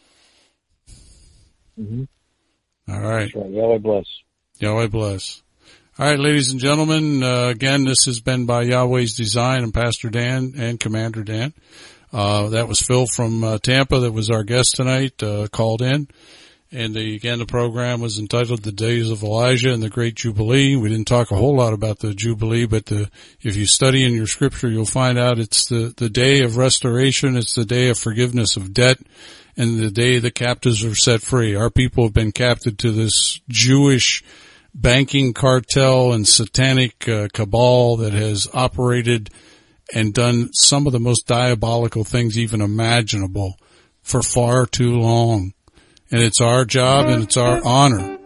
Mm-hmm. All right. Sure. Yahweh bless. Yahweh bless. All right, ladies and gentlemen, again, this has been by Yahweh's Design. I'm Pastor Dan and Commander Dan. That was Phil from Tampa that was our guest tonight, called in. And the program was entitled The Days of Elijah and the Great Jubilee. We didn't talk a whole lot about the Jubilee, but if you study in your scripture, you'll find out it's the day of restoration. It's the day of forgiveness of debt and the day the captives are set free. Our people have been captive to this Jewish banking cartel and satanic cabal that has operated and done some of the most diabolical things even imaginable for far too long. And it's our job and it's our honor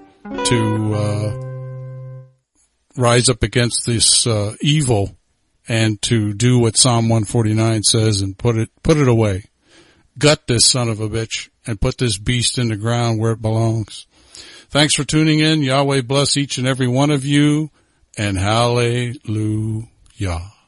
to rise up against this evil and to do what Psalm 149 says and put it away. gut this son of a bitch and put this beast in the ground where it belongs. Thanks for tuning in. Yahweh bless each and every one of you, and hallelujah.